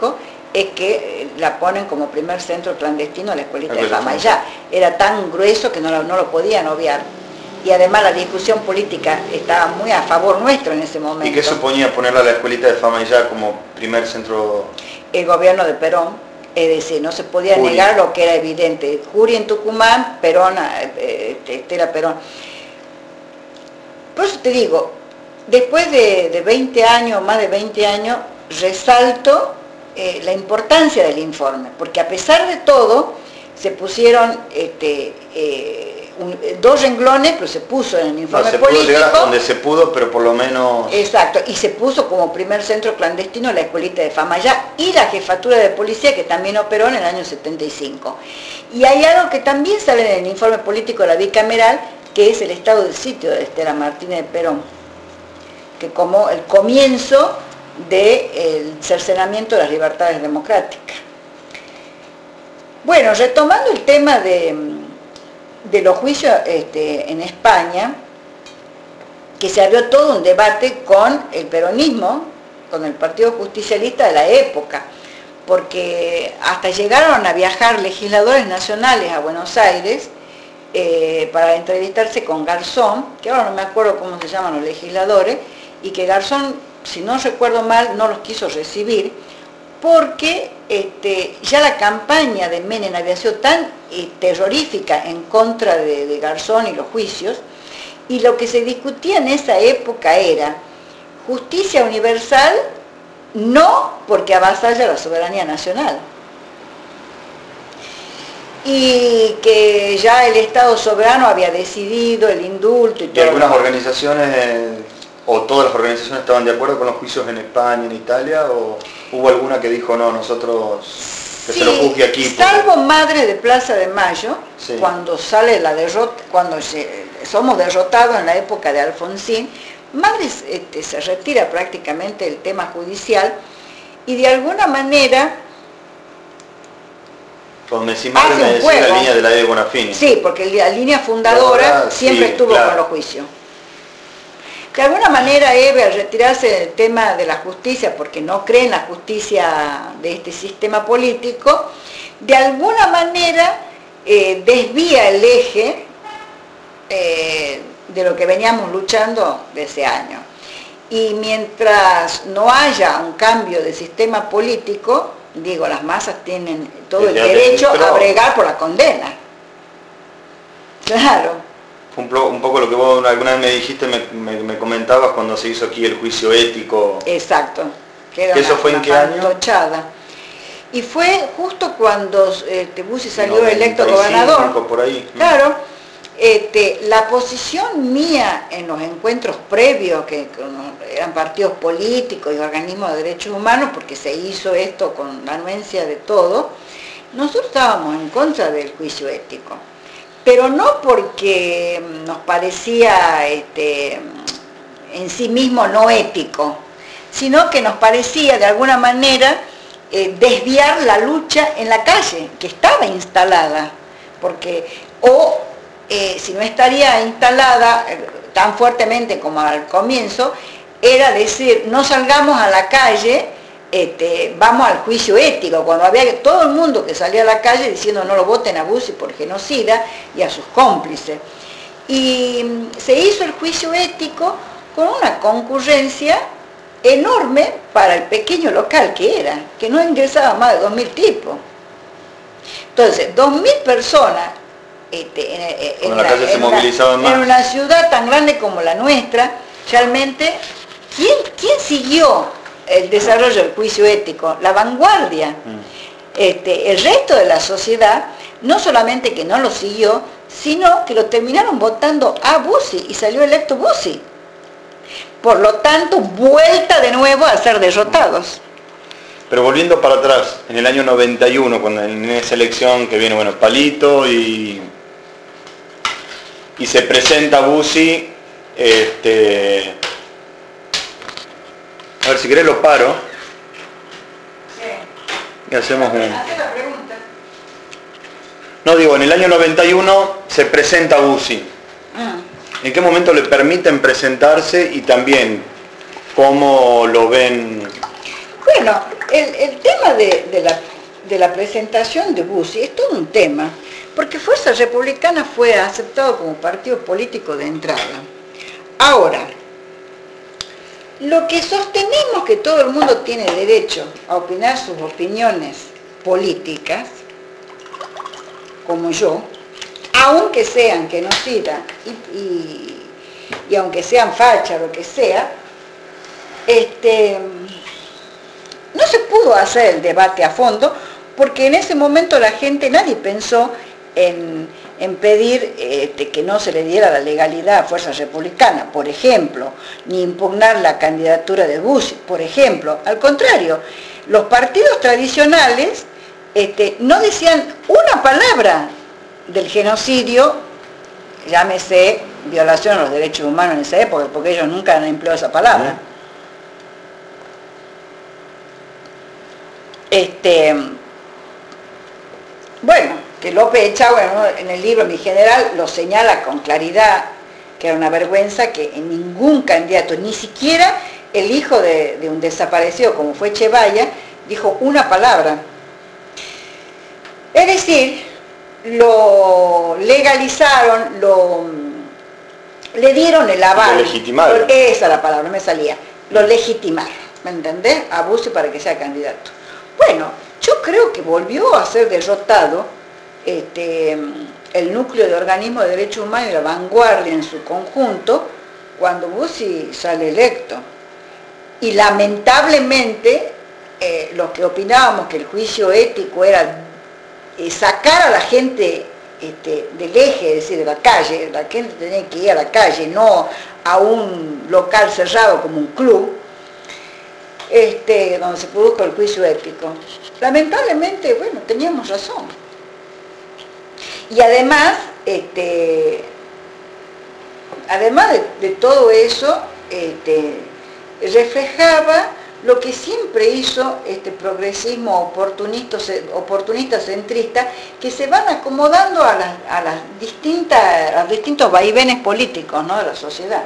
es que la ponen como primer centro clandestino a la escuelita Es de verdad. Famayá. Era tan grueso que no lo, no lo podían obviar. Y además la discusión política estaba muy a favor nuestro en ese momento. ¿Y qué suponía ponerla a la escuelita de Famayá como primer centro? El gobierno de Perón, es decir, no se podía Jury. negar lo que era evidente. Jury en Tucumán, Perón, eh, Estela Perón. Por eso te digo, después de, de veinte años, más de veinte años, resalto eh, la importancia del informe, porque a pesar de todo, se pusieron este, eh, un, dos renglones, pero se puso en el informe no, se político. pudo llegar hasta donde se pudo, pero por lo menos... Exacto, y se puso como primer centro clandestino la escuelita de Famayá y la jefatura de policía, que también operó en el año setenta y cinco. Y hay algo que también sale en el informe político de la bicameral, que es el estado del sitio de Estela Martínez de Perón, que como el comienzo del cercenamiento de las libertades democráticas. Bueno, retomando el tema de, de los juicios este, en España, que se abrió todo un debate con el peronismo, con el Partido Justicialista de la época, porque hasta llegaron a viajar legisladores nacionales a Buenos Aires eh, para entrevistarse con Garzón, que ahora no me acuerdo cómo se llaman los legisladores, y que Garzón, si no recuerdo mal, no los quiso recibir, porque este, ya la campaña de Menem había sido tan eh, terrorífica en contra de, de Garzón y los juicios, y lo que se discutía en esa época era justicia universal, no porque avasalla la soberanía nacional. Y que ya el Estado soberano había decidido el indulto y ¿Y todo. algunas organizaciones, eh, o todas las organizaciones estaban de acuerdo con los juicios en España, en Italia, o hubo alguna que dijo, no, nosotros que sí, se lo juzgue aquí? Porque... salvo Madre de Plaza de Mayo, sí. cuando sale la derrota, cuando se, somos derrotados en la época de Alfonsín, Madre este, se retira prácticamente del tema judicial y de alguna manera... Cuando me decís Madre, me decís la línea de la de Bonafini. Sí, porque la línea fundadora Ahora, siempre sí, estuvo claro. con los juicios. De alguna manera Eve, al retirarse del tema de la justicia, porque no cree en la justicia de este sistema político, de alguna manera eh, desvía el eje eh, de lo que veníamos luchando desde años. Y mientras no haya un cambio de sistema político, digo, las masas tienen todo el derecho a bregar por la condena. Claro. Un, un poco lo que vos alguna vez me dijiste, me, me, me comentabas cuando se hizo aquí el juicio ético. Exacto. Que ¿Eso fue en qué año? Tochada. Y fue justo cuando este, Bussi salió electo gobernador. Por ahí. Claro. Este, la posición mía en los encuentros previos, que, que eran partidos políticos y organismos de derechos humanos, porque se hizo esto con la anuencia de todo, nosotros estábamos en contra del juicio ético, pero no porque nos parecía este, en sí mismo no ético, sino que nos parecía de alguna manera eh, desviar la lucha en la calle, que estaba instalada, porque o Eh, si no estaría instalada eh, tan fuertemente como al comienzo, era decir, no salgamos a la calle, este, vamos al juicio ético, cuando había todo el mundo que salía a la calle diciendo no lo voten a Bussi por genocida y a sus cómplices. Y mm, se hizo el juicio ético con una concurrencia enorme para el pequeño local que era, que no ingresaba más de dos mil tipos. Entonces, dos mil personas, Este, en, en, en, la, calle se en, una, más. en una ciudad tan grande como la nuestra, realmente, ¿quién, quién siguió el desarrollo del juicio ético? La vanguardia. Mm. Este, el resto de la sociedad, no solamente que no lo siguió, sino que lo terminaron votando a Bussi y salió electo Bussi. Por lo tanto, vuelta de nuevo a ser derrotados. Pero volviendo para atrás, en el año noventa y uno, cuando en esa elección que viene, bueno, Palito y, y se presenta Bussi, este, a ver si querés lo paro. Sí. Y hacemos un... Hacé la pregunta. No, digo, en el año noventa y uno se presenta Bussi. Ah. ¿En qué momento le permiten presentarse y también cómo lo ven? Bueno, el, el tema de, de, la, de la presentación de Bussi es todo un tema, porque Fuerza Republicana fue aceptado como partido político de entrada. Ahora, lo que sostenemos que todo el mundo tiene derecho a opinar sus opiniones políticas, como yo, aunque sean genocidas y, y, y aunque sean fachas, lo que sea, este, no se pudo hacer el debate a fondo, porque en ese momento la gente, nadie pensó en, en pedir este, que no se le diera la legalidad a Fuerza Republicana, por ejemplo, ni impugnar la candidatura de Bussi, por ejemplo. Al contrario, los partidos tradicionales este, no decían una palabra del genocidio, llámese violación a los derechos humanos en esa época, porque ellos nunca han empleado esa palabra. Este, bueno, que López Echagüe, ¿no?, en el libro Mi General lo señala con claridad, que era una vergüenza que en ningún candidato, ni siquiera el hijo de, de un desaparecido como fue Chevalla, dijo una palabra. Es decir, lo legalizaron, lo, le dieron el aval. Lo legitimaron. Esa es la palabra, no me salía. Lo legitimaron, ¿me entendés? A Bussi para que sea candidato. Bueno, yo creo que volvió a ser derrotado este, el núcleo de organismos de derechos humanos y la vanguardia en su conjunto cuando Bussi sale electo. Y lamentablemente, eh, los que opinábamos que el juicio ético era eh, sacar a la gente este, del eje, es decir, de la calle, la gente tenía que ir a la calle, no a un local cerrado como un club, Este, donde se produjo el juicio ético. Lamentablemente, bueno, teníamos razón. Y además, este, además de, de todo eso, este, reflejaba lo que siempre hizo este progresismo oportunista, oportunista centrista, que se van acomodando a las, a las distintas, a los distintos vaivenes políticos, ¿no?, de la sociedad.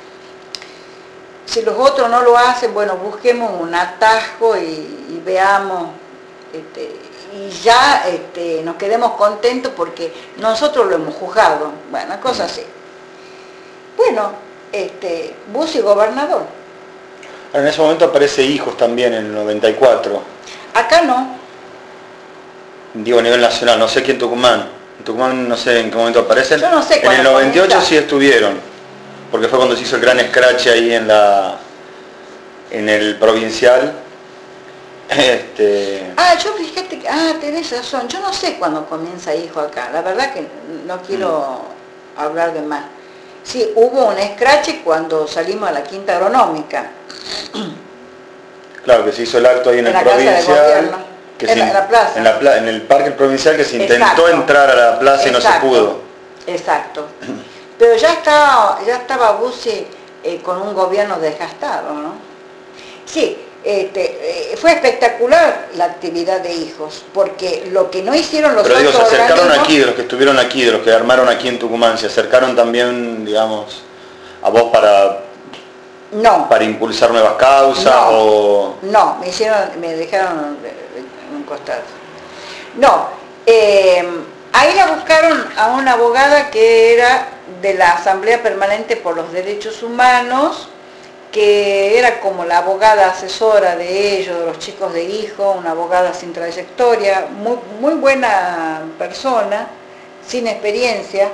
Si los otros no lo hacen, bueno, busquemos un atajo y, y veamos, este, y ya este, nos quedemos contentos porque nosotros lo hemos juzgado. Bueno, una cosa así. Bueno, este, Bussi gobernador. En ese momento aparece Hijos también en el noventa y cuatro. Acá no. Digo a nivel nacional, no sé quién en Tucumán. En Tucumán no sé en qué momento aparecen. Yo no sé En el noventa y ocho sí estuvieron. Porque fue cuando se hizo el gran escrache ahí en la en el provincial. Este... Ah, yo fíjate que, ah, tenés razón, yo no sé cuándo comienza Hijo acá, la verdad que no quiero mm. hablar de más. Sí, hubo un escrache cuando salimos a la Quinta Agronómica. Claro, que se hizo el acto ahí en, en el provincial. Que en, se, la, en la plaza. En, la pla en el parque provincial, que se intentó Exacto. entrar a la plaza y Exacto. no se pudo. Exacto. Pero ya estaba, ya estaba Bussi eh, con un gobierno desgastado, ¿no? Sí, este, eh, fue espectacular la actividad de Hijos, porque lo que no hicieron los Pero otros digo, se acercaron organismos, aquí, de los que estuvieron aquí, de los que armaron aquí en Tucumán, se acercaron también, digamos, a vos para, no, para impulsar nuevas causas no, o... No, me hicieron, me dejaron en un costado. No, eh, ahí la buscaron a una abogada que era de la Asamblea Permanente por los Derechos Humanos, que era como la abogada asesora de ellos, de los chicos de Hijos, una abogada sin trayectoria, muy, muy buena persona, sin experiencia,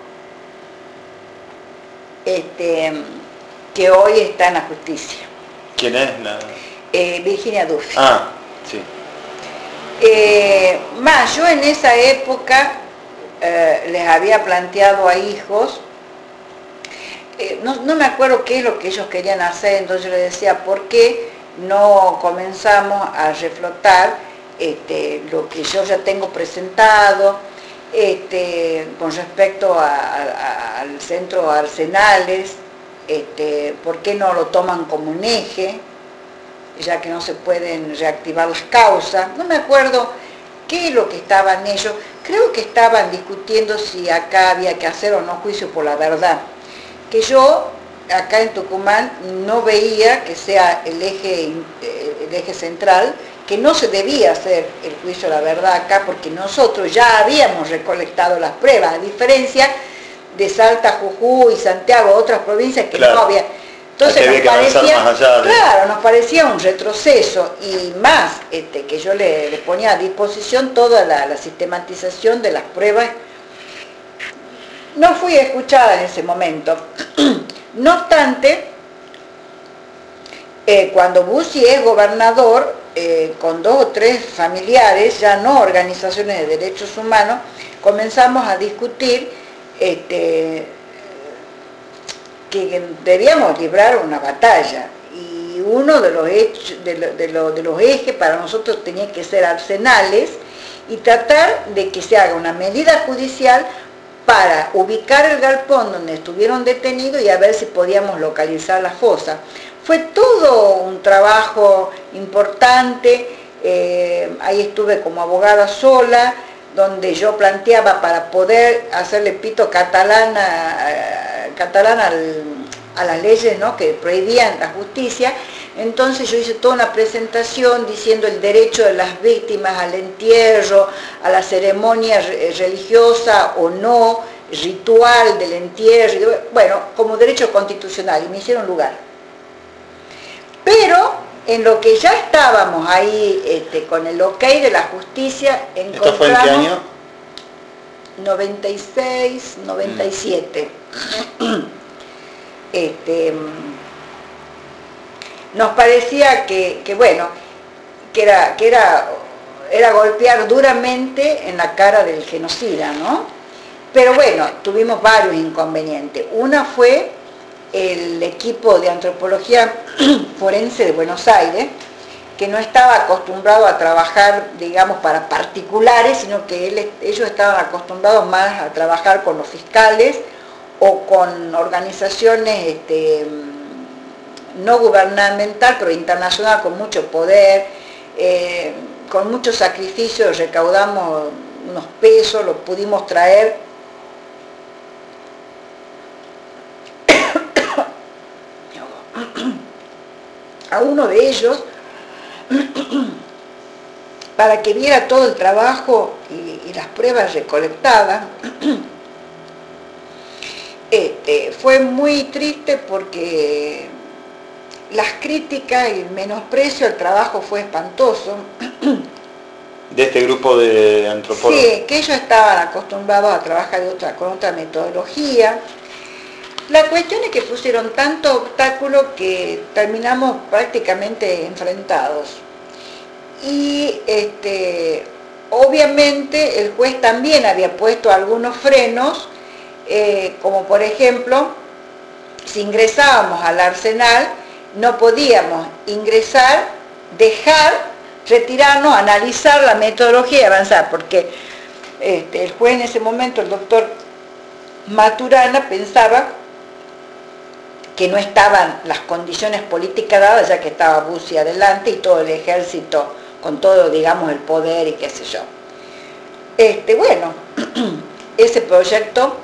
este, que hoy está en la justicia. ¿Quién es? La... Eh, Virginia Duffy. Ah, sí. Eh, más, yo en esa época eh, les había planteado a Hijos, eh, no, no me acuerdo qué es lo que ellos querían hacer, entonces yo les decía, ¿por qué no comenzamos a reflotar este, lo que yo ya tengo presentado este, con respecto a, a, al centro Arsenales? Este, ¿por qué no lo toman como un eje, ya que no se pueden reactivar las causas? No me acuerdo qué es lo que estaban ellos, creo que estaban discutiendo si acá había que hacer o no juicio por la verdad, que yo acá en Tucumán no veía que sea el eje, el eje central que no se debía hacer el juicio de la verdad acá porque nosotros ya habíamos recolectado las pruebas, a diferencia de Salta, Jujuy, Santiago, otras provincias que claro. no había. Entonces nos parecía, más allá de... claro, nos parecía un retroceso y más este, que yo le, le ponía a disposición toda la, la sistematización de las pruebas. No fui escuchada en ese momento. No obstante, eh, cuando Bussi es gobernador, eh, con dos o tres familiares, ya no organizaciones de derechos humanos, comenzamos a discutir este, que debíamos librar una batalla. Y uno de los, hechos, de, lo, de, lo, de los ejes para nosotros tenía que ser arsenales y tratar de que se haga una medida judicial para ubicar el galpón donde estuvieron detenidos y a ver si podíamos localizar la fosa. Fue todo un trabajo importante, eh, ahí estuve como abogada sola, donde yo planteaba para poder hacerle pito catalán a, catalán al, a las leyes, ¿no?, que prohibían la justicia. Entonces yo hice toda una presentación diciendo el derecho de las víctimas al entierro, a la ceremonia religiosa o no, ritual del entierro, bueno, como derecho constitucional, y me hicieron lugar. Pero en lo que ya estábamos ahí este, con el ok de la justicia, encontramos... ¿Esto fue en qué año? noventa y seis, noventa y siete. Mm. Este... Nos parecía que, que bueno, que, era, que era, era golpear duramente en la cara del genocida, ¿no? Pero bueno, tuvimos varios inconvenientes. Una fue el equipo de antropología forense de Buenos Aires, que no estaba acostumbrado a trabajar, digamos, para particulares, sino que él, ellos estaban acostumbrados más a trabajar con los fiscales o con organizaciones... Este, no gubernamental, pero internacional, con mucho poder, eh, con muchos sacrificios, recaudamos unos pesos, los pudimos traer. A uno de ellos, para que viera todo el trabajo y, y las pruebas recolectadas. Este, fue muy triste porque las críticas y el menosprecio al trabajo fue espantoso. ¿De este grupo de antropólogos? Sí, que ellos estaban acostumbrados a trabajar de otra, con otra metodología. La cuestión es que pusieron tanto obstáculo que terminamos prácticamente enfrentados. Y este, obviamente el juez también había puesto algunos frenos, eh, como por ejemplo, si ingresábamos al arsenal, no podíamos ingresar, dejar, retirarnos, analizar la metodología y avanzar, porque este, el juez en ese momento, el doctor Maturana, pensaba que no estaban las condiciones políticas dadas, ya que estaba Bussi adelante y todo el ejército con todo, digamos, el poder y qué sé yo. Este, bueno, ese proyecto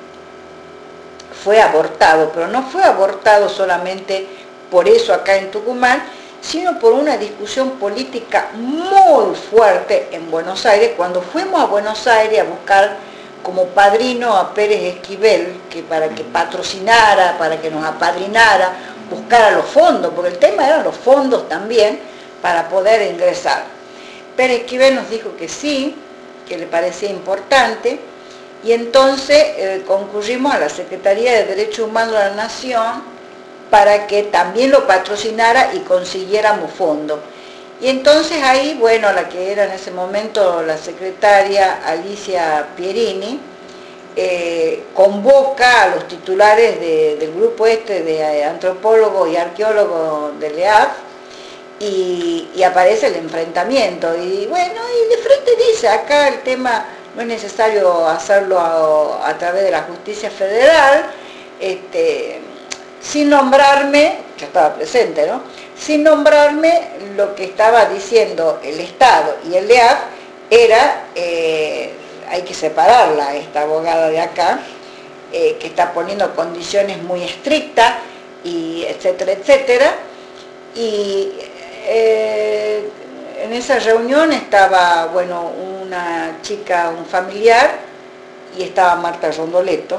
fue abortado, pero no fue abortado solamente por eso acá en Tucumán, sino por una discusión política muy fuerte en Buenos Aires, cuando fuimos a Buenos Aires a buscar como padrino a Pérez Esquivel, que para que patrocinara, para que nos apadrinara, buscara los fondos, porque el tema eran los fondos también, para poder ingresar. Pérez Esquivel nos dijo que sí, que le parecía importante, y entonces eh, concurrimos a la Secretaría de Derechos Humanos de la Nación, para que también lo patrocinara y consiguiéramos fondos. Y entonces ahí, bueno, la que era en ese momento la secretaria Alicia Pierini, eh, convoca a los titulares de, del grupo este de antropólogos y arqueólogos del E A F y, y aparece el enfrentamiento. Y bueno, y de frente dice, acá el tema no es necesario hacerlo a, a través de la justicia federal, este, sin nombrarme, yo estaba presente, ¿no?, sin nombrarme, lo que estaba diciendo el Estado y el E A F era, eh, hay que separarla, esta abogada de acá, eh, que está poniendo condiciones muy estrictas, y etcétera, etcétera, y eh, en esa reunión estaba, bueno, una chica, un familiar, y estaba Marta Rondoletto.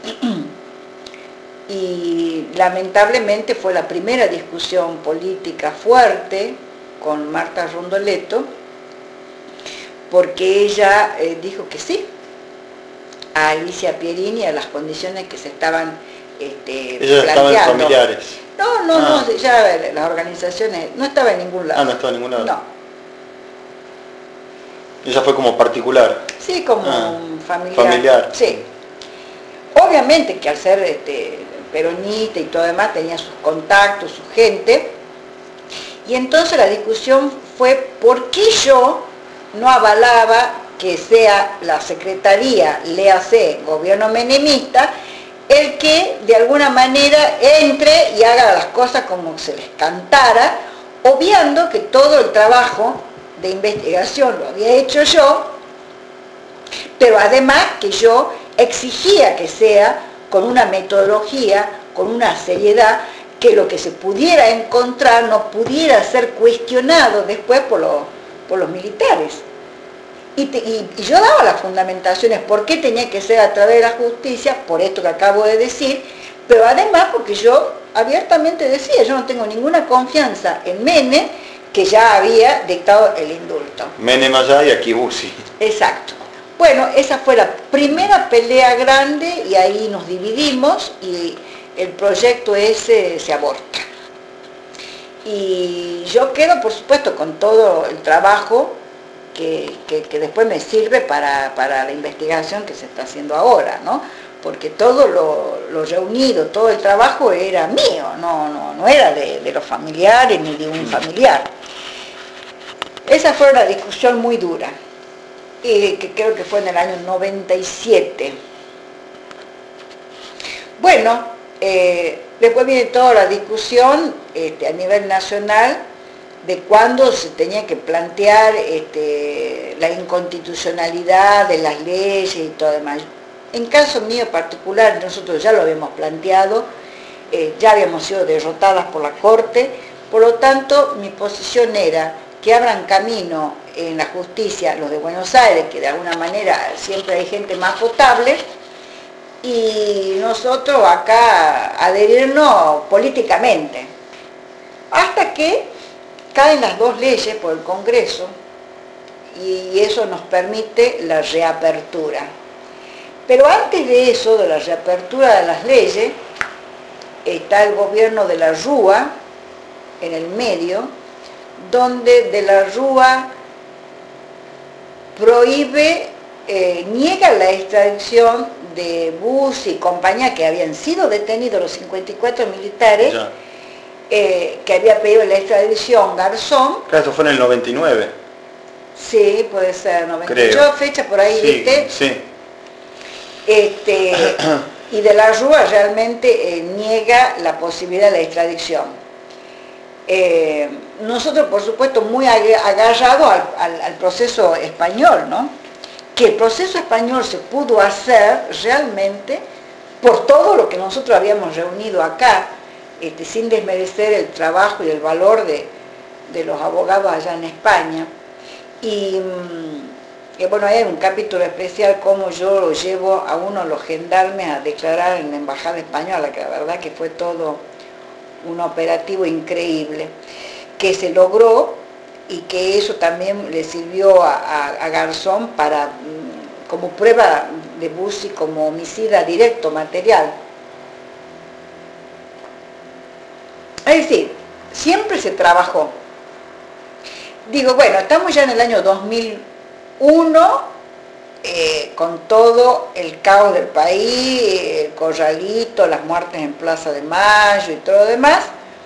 Y lamentablemente fue la primera discusión política fuerte con Marta Rondoletto, porque ella eh, dijo que sí a Alicia Pierini, a las condiciones que se estaban este, Ellos planteando. estaban familiares. No, no, ah. no, ya las organizaciones, no estaba en ningún lado. Ah, no estaba en ningún lado. No. Ella fue como particular. Sí, como ah. un familiar. Familiar. Sí. Obviamente que al ser este, peronista y todo demás tenía sus contactos, su gente, y entonces la discusión fue por qué yo no avalaba que sea la Secretaría, léase, gobierno menemista, el que de alguna manera entre y haga las cosas como se les cantara, obviando que todo el trabajo de investigación lo había hecho yo, pero además que yo exigía que sea con una metodología, con una seriedad, que lo que se pudiera encontrar no pudiera ser cuestionado después por, lo, por los militares. Y, te, y, y yo daba las fundamentaciones, por qué tenía que ser a través de la justicia, por esto que acabo de decir, pero además porque yo abiertamente decía, yo no tengo ninguna confianza en Menem, que ya había dictado el indulto. Menem allá y aquí Bussi. Exacto. Bueno, esa fue la primera pelea grande y ahí nos dividimos y el proyecto ese se aborta. Y yo quedo, por supuesto, con todo el trabajo que, que, que después me sirve para, para la investigación que se está haciendo ahora, ¿no? Porque todo lo, lo reunido, todo el trabajo era mío, no, no, no era de, de los familiares ni de un familiar. Esa fue una discusión muy dura. Eh, que creo que fue en el año noventa y siete. Bueno, eh, después viene toda la discusión este, a nivel nacional de cuándo se tenía que plantear este, la inconstitucionalidad de las leyes y todo demás. En caso mío particular, nosotros ya lo habíamos planteado, eh, ya habíamos sido derrotadas por la Corte, por lo tanto mi posición era que abran camino en la justicia los de Buenos Aires, que de alguna manera siempre hay gente más potable, y nosotros acá adherirnos políticamente. Hasta que caen las dos leyes por el Congreso, y eso nos permite la reapertura. Pero antes de eso, de la reapertura de las leyes, está el gobierno de la Rúa en el medio, donde de la Rúa prohíbe, eh, niega la extradición de Bussi y compañía, que habían sido detenidos los cincuenta y cuatro militares, eh, que había pedido la extradición Garzón. Claro, eso fue en el noventa y nueve. Sí, puede ser, noventa y ocho, creo. Fecha por ahí, sí, ¿viste? Sí. Este, y de la Rúa realmente eh, niega la posibilidad de la extradición. Eh, nosotros, por supuesto, muy agarrados al, al, al proceso español, ¿no? Que el proceso español se pudo hacer realmente por todo lo que nosotros habíamos reunido acá, este, sin desmerecer el trabajo y el valor de, de los abogados allá en España. Y, y bueno, hay un capítulo especial cómo yo lo llevo a uno de los gendarmes a declarar en la embajada española, que la verdad que fue todo un operativo increíble, que se logró, y que eso también le sirvió a, a, a Garzón para, como prueba de Bussi como homicida directo, material. Es decir, siempre se trabajó. Digo, bueno, estamos ya en el año dos mil uno, eh, con todo el caos del país, el corralito, las muertes en Plaza de Mayo y todo lo demás,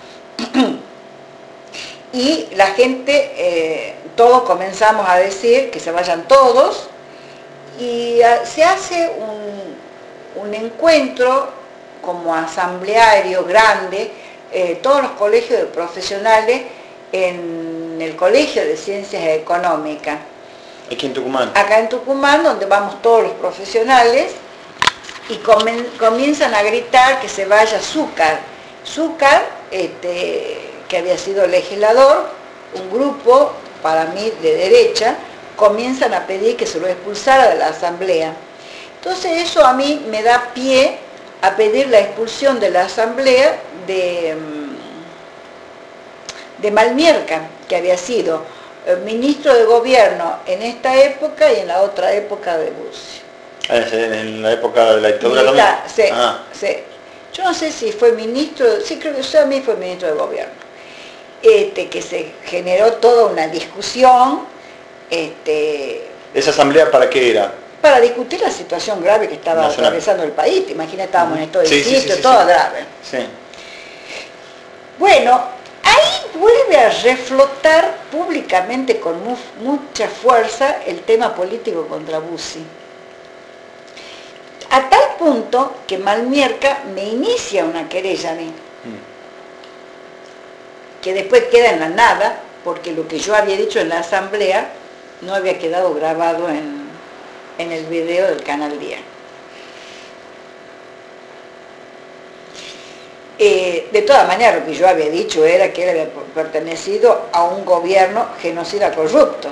y la gente, eh, todos comenzamos a decir que se vayan todos, y a, se hace un, un encuentro como asambleario grande, eh, todos los colegios de profesionales en el Colegio de Ciencias Económicas. Aquí en Tucumán. Acá en Tucumán, donde vamos todos los profesionales, y comienzan a gritar que se vaya Zúcar. Zúcar, este, que había sido legislador, un grupo para mí de derecha, comienzan a pedir que se lo expulsara de la asamblea. Entonces eso a mí me da pie a pedir la expulsión de la asamblea de, de Malmierca, que había sido ministro de gobierno en esta época y en la otra época de Bussi. En la época de la dictadura Militar, también. Sí, Ah. sí. Yo no sé si fue ministro, sí creo que usted a mí fue ministro de gobierno, este, que se generó toda una discusión. Este, ¿Esa asamblea para qué era? para discutir la situación grave que estaba Nacional. atravesando el país. Te imaginas, estábamos en estado de Sí, sí, sitio, sí, sí, todo sí. grave. Sí. Bueno, ahí vuelve a reflotar públicamente con mu mucha fuerza el tema político contra Bussi. A tal punto que Malmierca me inicia una querella a mí, Mm. que después queda en la nada, porque lo que yo había dicho en la asamblea no había quedado grabado en, en el video del Canal diez. Eh, de todas maneras, lo que yo había dicho era que él había pertenecido a un gobierno genocida corrupto,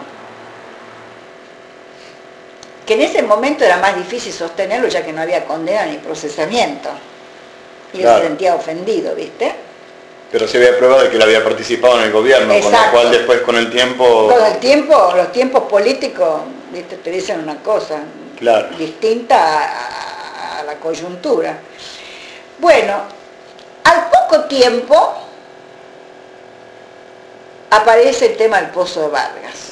que en ese momento era más difícil sostenerlo ya que no había condena ni procesamiento, y Claro. él se sentía ofendido, ¿viste? Pero se había probado de que él había participado en el gobierno, con Exacto. lo cual después con el tiempo... Con el tiempo, los tiempos políticos, ¿viste? Te dicen una cosa Claro. distinta a, a la coyuntura. Bueno, al poco tiempo aparece el tema del Pozo de Vargas,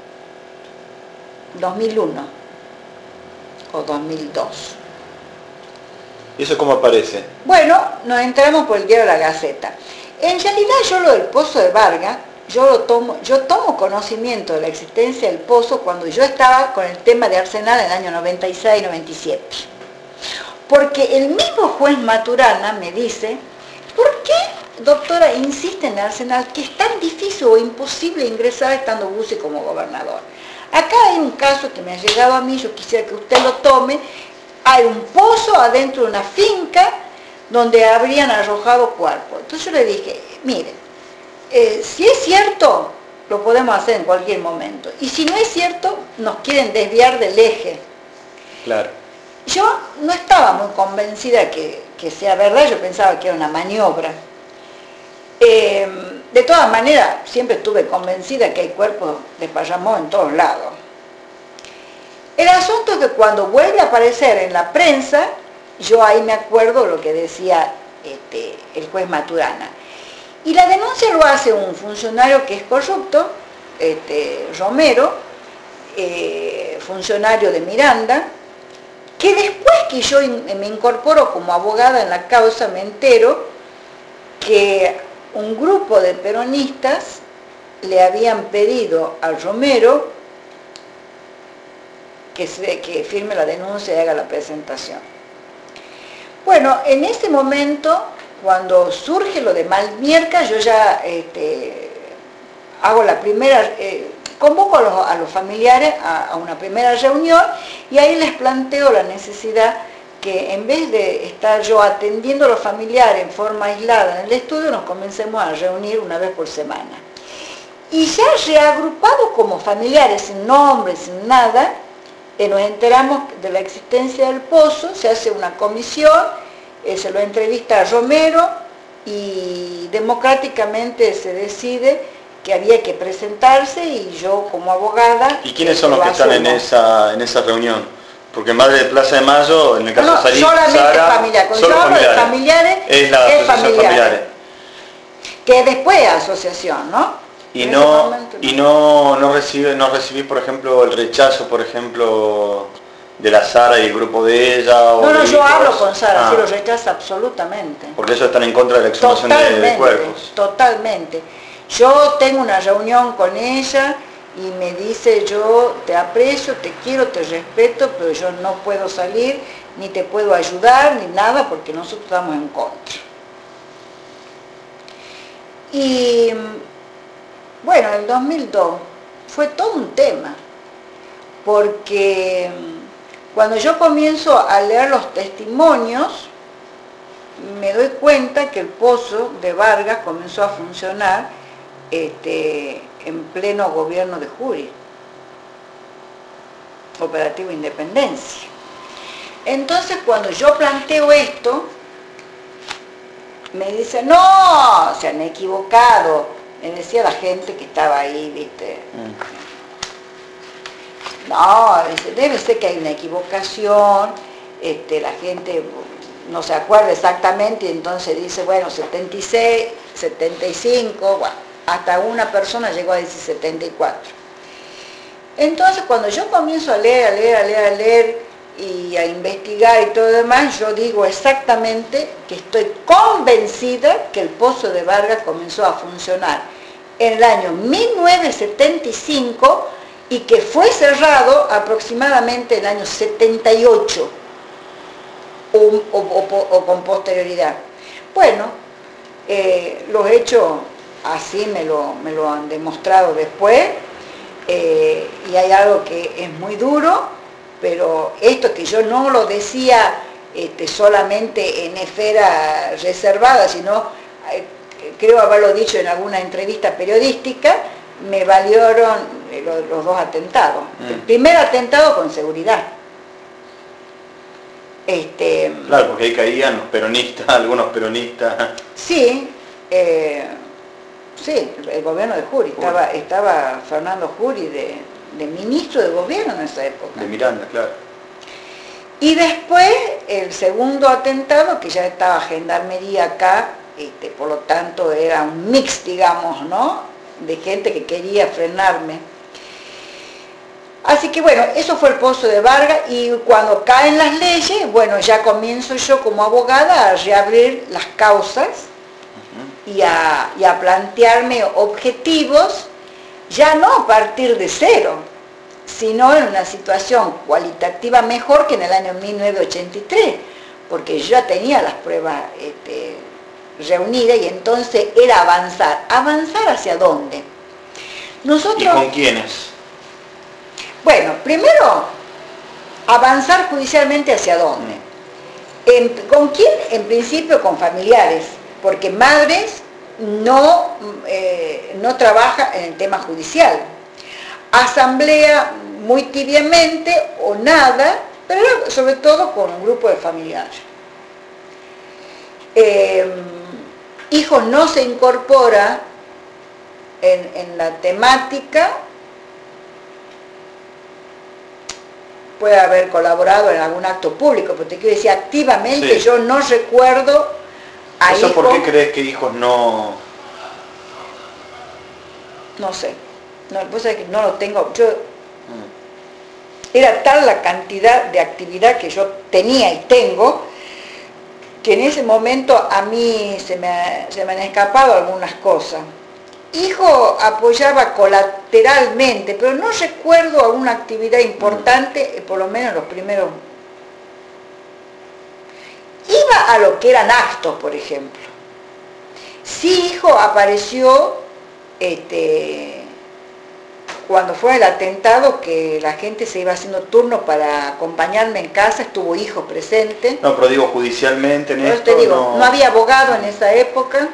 dos mil uno o dos mil dos. ¿Y eso cómo aparece? Bueno, nos entramos por el diario La Gaceta. En realidad yo lo del Pozo de Vargas, yo, lo tomo, yo tomo conocimiento de la existencia del pozo cuando yo estaba con el tema de Arsenal en el año noventa y seis noventa y siete. Porque el mismo juez Maturana me dice, ¿por qué, doctora, insiste en Arsenal que es tan difícil o imposible ingresar estando Bussi como gobernador? Acá hay un caso que me ha llegado a mí, yo quisiera que usted lo tome. Hay un pozo adentro de una finca donde habrían arrojado cuerpos. Entonces yo le dije, mire, eh, si es cierto, lo podemos hacer en cualquier momento. Y si no es cierto, nos quieren desviar del eje. Claro. Yo no estaba muy convencida que, que sea verdad, yo pensaba que era una maniobra. Eh, de todas maneras, siempre estuve convencida que hay cuerpos de Payamó en todos lados. El asunto es que cuando vuelve a aparecer en la prensa, yo ahí me acuerdo lo que decía este, el juez Maturana. Y la denuncia lo hace un funcionario que es corrupto, este, Romero, eh, funcionario de Miranda, que después que yo me incorporo como abogada en la causa me entero que un grupo de peronistas le habían pedido al Romero que, se, que firme la denuncia y haga la presentación. Bueno, en ese momento, cuando surge lo de Malmierca, yo ya este, hago la primera, eh, convoco a los, a los familiares a, a una primera reunión y ahí les planteo la necesidad que en vez de estar yo atendiendo a los familiares en forma aislada en el estudio, nos comencemos a reunir una vez por semana. Y ya reagrupados como familiares, sin nombre, sin nada, eh, nos enteramos de la existencia del pozo, se hace una comisión, eh, se lo entrevista a Romero y democráticamente se decide que había que presentarse y yo como abogada... ¿Y quiénes son los que están en esa, en esa reunión? Porque Madre de Plaza de Mayo, en el caso no, de Sarí, solamente Sara, familiar. Cuando solo yo hablo familiares. de familiares, es la es asociación familiares. familiares. Que después es asociación, ¿no? Y En no, ese momento, no. y no, no recibe, no recibís, por ejemplo, el rechazo, por ejemplo, de la Sara y el grupo de ella. O No, no, de yo hijos. hablo con Sara, Ah, sí lo rechaza absolutamente. porque ellos están en contra de la exhumación de, de Totalmente, cuerpos. totalmente. Yo tengo una reunión con ella y me dice, yo te aprecio, te quiero, te respeto, pero yo no puedo salir, ni te puedo ayudar, ni nada, porque nosotros estamos en contra. Y bueno, en el dos mil dos fue todo un tema, porque cuando yo comienzo a leer los testimonios, me doy cuenta que el pozo de Vargas comenzó a funcionar este, en pleno gobierno de Jury, Operativo Independencia. Entonces cuando yo planteo esto, me dice, no, se han equivocado, me decía la gente que estaba ahí, viste. Mm. No, dice, debe ser que hay una equivocación, este, la gente no se acuerda exactamente, y entonces dice, bueno, setenta y seis, setenta y cinco, bueno, hasta una persona llegó a decir setenta y cuatro. Entonces cuando yo comienzo a leer, a leer, a leer, a leer, y a investigar y todo lo demás, yo digo exactamente que estoy convencida que el Pozo de Vargas comenzó a funcionar en el año mil novecientos setenta y cinco y que fue cerrado aproximadamente en el año setenta y ocho o, o, o, o con posterioridad. Bueno, eh, los hechos así me lo, me lo han demostrado después, eh, y hay algo que es muy duro, pero esto que yo no lo decía este, solamente en esfera reservada, sino eh, creo haberlo dicho en alguna entrevista periodística, me valieron eh, los, los dos atentados. Mm. El primer atentado con seguridad. Este, claro, porque ahí caían los peronistas, algunos peronistas. Sí, eh, sí, el gobierno de Jury, estaba, estaba Fernando Jury de... de ministro de gobierno en esa época. De Miranda, claro. Y después el segundo atentado, que ya estaba Gendarmería acá, este, por lo tanto era un mix, digamos, ¿no?, de gente que quería frenarme. Así que bueno, eso fue el Pozo de Vargas, y cuando caen las leyes, bueno, ya comienzo yo como abogada a reabrir las causas uh-huh. y, a, y a plantearme objetivos, ya no a partir de cero, sino en una situación cualitativa mejor que en el año mil novecientos ochenta y tres, porque yo ya tenía las pruebas este, reunidas, y entonces era avanzar. ¿Avanzar hacia dónde? Nosotros, ¿Y con quiénes? Bueno, primero, avanzar judicialmente hacia dónde. En, ¿Con quién? En principio con familiares, porque madres no, eh, no trabaja en el tema judicial. Asamblea muy tibiamente o nada, pero sobre todo con un grupo de familiares. Eh, hijos no se incorpora en, en la temática, puede haber colaborado en algún acto público, pero te quiero decir, activamente sí. Yo no recuerdo a ¿Eso hijos, por qué crees que hijos no...? No sé, no, vos sabés que no lo tengo, yo... Mm. Era tal la cantidad de actividad que yo tenía y tengo, que en ese momento a mí se me, se me han escapado algunas cosas. Hijo apoyaba colateralmente, pero no recuerdo alguna actividad importante, por lo menos los primeros. Iba a lo que eran actos, por ejemplo. Sí, hijo apareció este, cuando fue el atentado, que la gente se iba haciendo turno para acompañarme en casa, estuvo hijo presente. No, pero digo judicialmente en esto, te digo, no... no había abogado en esa época.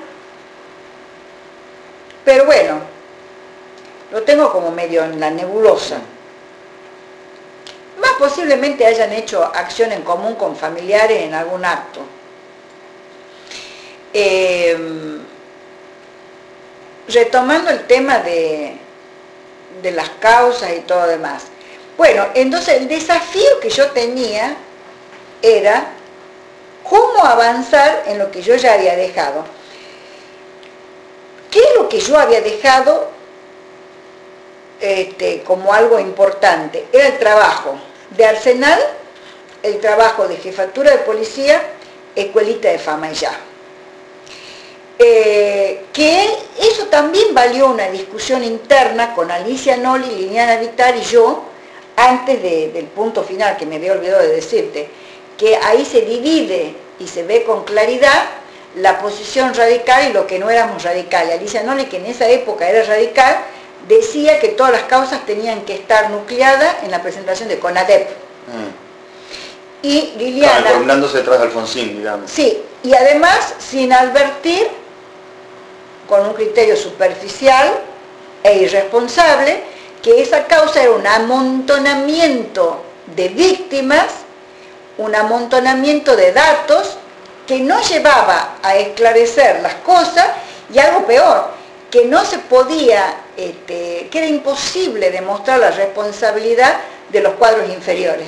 Pero bueno, lo tengo como medio en la nebulosa. Más posiblemente hayan hecho acción en común con familiares en algún acto. Eh, retomando el tema de, de las causas y todo demás. Bueno, entonces el desafío que yo tenía era cómo avanzar en lo que yo ya había dejado. ¿Qué es lo que yo había dejado este, como algo importante? Era el trabajo de Arsenal, el trabajo de Jefatura de Policía, Escuelita de Fama y ya. Eh, que eso también valió una discusión interna con Alicia Noli, Liliana Vitar y yo, antes de, del punto final que me había olvidado de decirte, que ahí se divide y se ve con claridad la posición radical y lo que no éramos radicales. Alicia Noli, que en esa época era radical, decía que todas las causas tenían que estar nucleadas en la presentación de CONADEP. Mm. Y Liliana... Claro, columnándose detrás de Alfonsín, digamos. Sí, y además sin advertir, con un criterio superficial, e irresponsable, que esa causa era un amontonamiento de víctimas, un amontonamiento de datos que no llevaba a esclarecer las cosas, y algo peor, que no se podía, este, que era imposible demostrar la responsabilidad de los cuadros inferiores.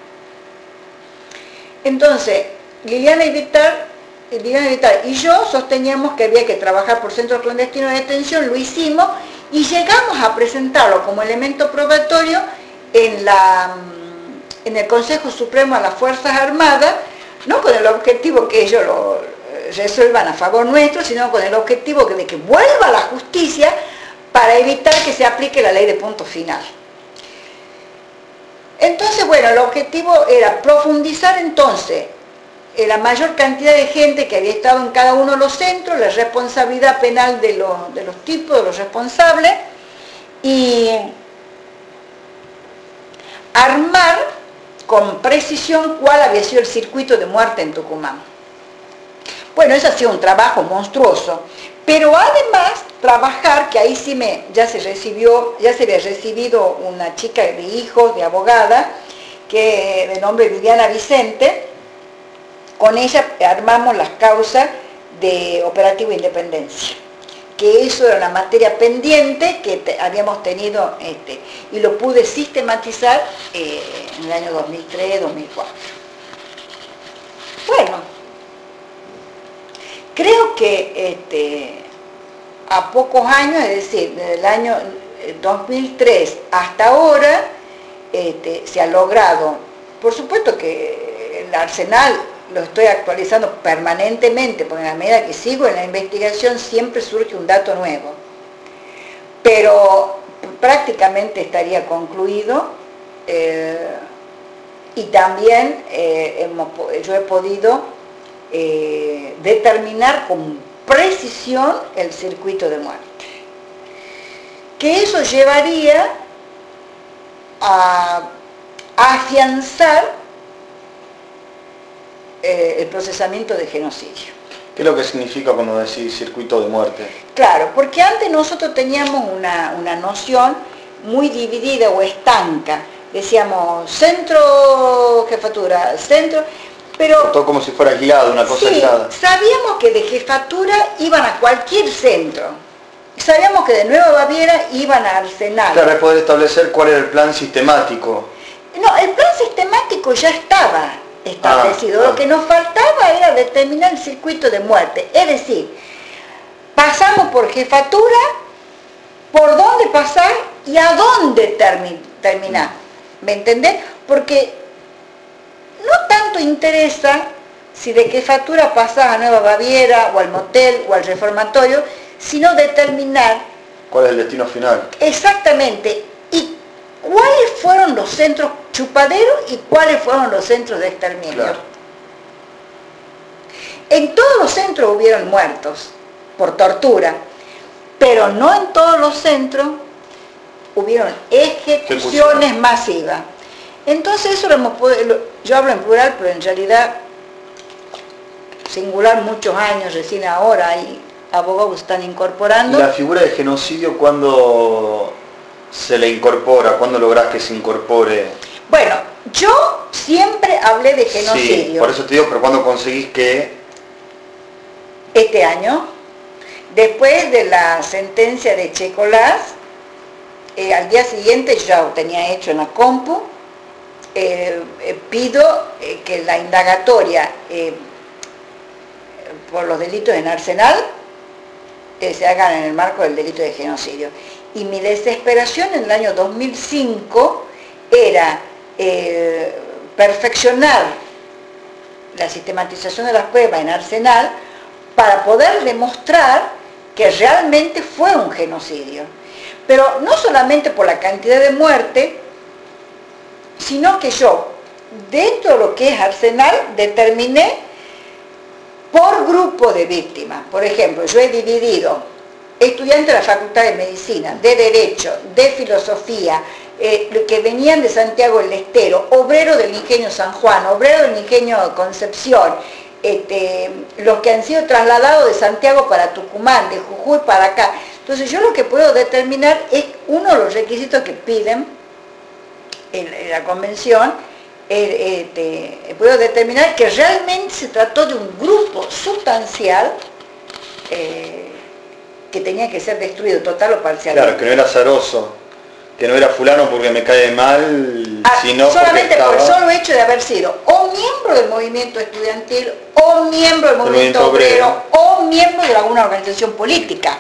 Entonces, Liliana y Vitar, Liliana y Vitar y yo sosteníamos que había que trabajar por centros clandestinos de detención, lo hicimos, y llegamos a presentarlo como elemento probatorio en, la, en el Consejo Supremo de las Fuerzas Armadas, no con el objetivo que ellos lo resuelvan a favor nuestro, sino con el objetivo de que vuelva la justicia para evitar que se aplique la ley de punto final. Entonces, bueno, el objetivo era profundizar entonces en la mayor cantidad de gente que había estado en cada uno de los centros, la responsabilidad penal de los, de los tipos, de los responsables, y armar con precisión cuál había sido el circuito de muerte en Tucumán. Bueno, eso ha sido un trabajo monstruoso, pero además trabajar, que ahí sí me, ya se recibió, ya se había recibido una chica de hijos, de abogada, que de nombre Viviana Vicente. Con ella armamos las causas de Operativo Independencia, que eso era una materia pendiente que te, habíamos tenido, este, y lo pude sistematizar eh, en el año dos mil tres, dos mil cuatro. Bueno, creo que este, a pocos años, es decir, desde el año dos mil tres hasta ahora, este, se ha logrado, por supuesto que el arsenal lo estoy actualizando permanentemente, porque a la medida que sigo en la investigación siempre surge un dato nuevo, pero prácticamente estaría concluido, eh, y también eh, hemos, yo he podido eh, determinar con precisión el circuito de muerte, que eso llevaría a afianzar Eh, el procesamiento de genocidio. ¿Qué es lo que significa cuando decís circuito de muerte? Claro, porque antes nosotros teníamos una, una noción muy dividida o estanca. Decíamos centro, jefatura, centro, pero... Todo como si fuera aislado, una cosa sí, aislada. Sabíamos que de jefatura iban a cualquier centro. Sabíamos que de Nueva Baviera iban a Arsenal. Claro, es poder establecer cuál era el plan sistemático. No, el plan sistemático ya estaba establecido. Ah, ah. Lo que nos faltaba era determinar el circuito de muerte. Es decir, pasamos por jefatura, por dónde pasar y a dónde termi terminar. ¿Me entendés? Porque no tanto interesa si de jefatura pasás a Nueva Baviera o al motel o al reformatorio, sino determinar cuál es el destino final. Exactamente. Y cuáles fueron los centros chupaderos y cuáles fueron los centros de exterminio. Claro. En todos los centros hubieron muertos por tortura, pero no en todos los centros hubieron ejecuciones masivas. Entonces eso lo hemos podido, yo hablo en plural, pero en realidad singular muchos años, recién ahora hay abogados que están incorporando. ¿La figura de genocidio cuándo se le incorpora? ¿Cuándo lográs que se incorpore? Bueno, yo siempre hablé de genocidio. Sí, por eso te digo, pero ¿cuándo conseguís que...? Este año, después de la sentencia de Checolás, eh, al día siguiente yo ya lo tenía hecho en la compu, eh, eh, pido eh, que la indagatoria eh, por los delitos en Arsenal eh, se hagan en el marco del delito de genocidio. Y mi desesperación en el año dos mil cinco era eh, perfeccionar la sistematización de las pruebas en Arsenal para poder demostrar que realmente fue un genocidio. Pero no solamente por la cantidad de muerte, sino que yo, dentro de lo que es Arsenal, determiné por grupo de víctimas. Por ejemplo, yo he dividido estudiantes de la Facultad de Medicina, de Derecho, de Filosofía, eh, que venían de Santiago del Estero, obreros del Ingenio San Juan, obreros del Ingenio Concepción, este, los que han sido trasladados de Santiago para Tucumán, de Jujuy para acá. Entonces yo lo que puedo determinar es uno de los requisitos que piden en, en la convención, eh, este, puedo determinar que realmente se trató de un grupo sustancial eh, que tenía que ser destruido total o parcialmente. Claro, que no era azaroso, que no era fulano porque me cae mal, ah, sino solamente porque estaba... por el solo hecho de haber sido o miembro del movimiento estudiantil, o miembro del movimiento, movimiento obrero, obrero, o miembro de alguna organización política.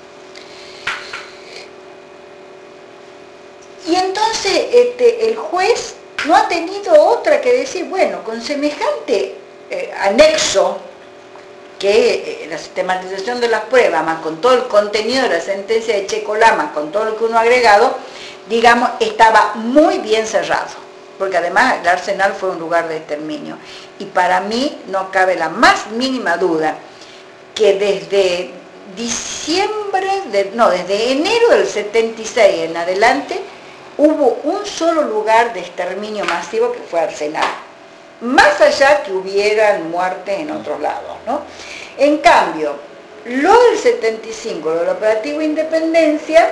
Y entonces este, el juez no ha tenido otra que decir, bueno, con semejante eh, anexo, que eh, la sistematización de las pruebas, más con todo el contenido de la sentencia de Checolá, con todo lo que uno ha agregado, digamos, estaba muy bien cerrado, porque además el Arsenal fue un lugar de exterminio. Y para mí no cabe la más mínima duda que desde diciembre, de, no, desde enero del setenta y seis en adelante, hubo un solo lugar de exterminio masivo que fue Arsenal, más allá que hubieran muertes en otros lados, ¿no? En cambio, lo del setenta y cinco, lo del operativo Independencia,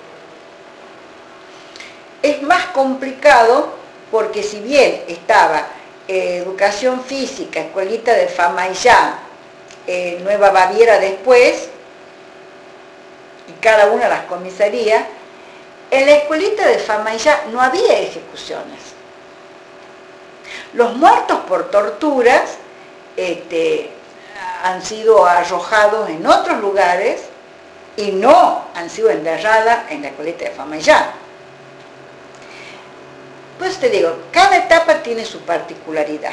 es más complicado porque si bien estaba eh, educación física, escuelita de Famaillá, eh, Nueva Baviera después, y cada una de las comisarías, en la escuelita de Famaillá no había ejecuciones. Los muertos por torturas este, han sido arrojados en otros lugares y no han sido enterradas en la escuelita de Famaillá. Pues te digo, cada etapa tiene su particularidad.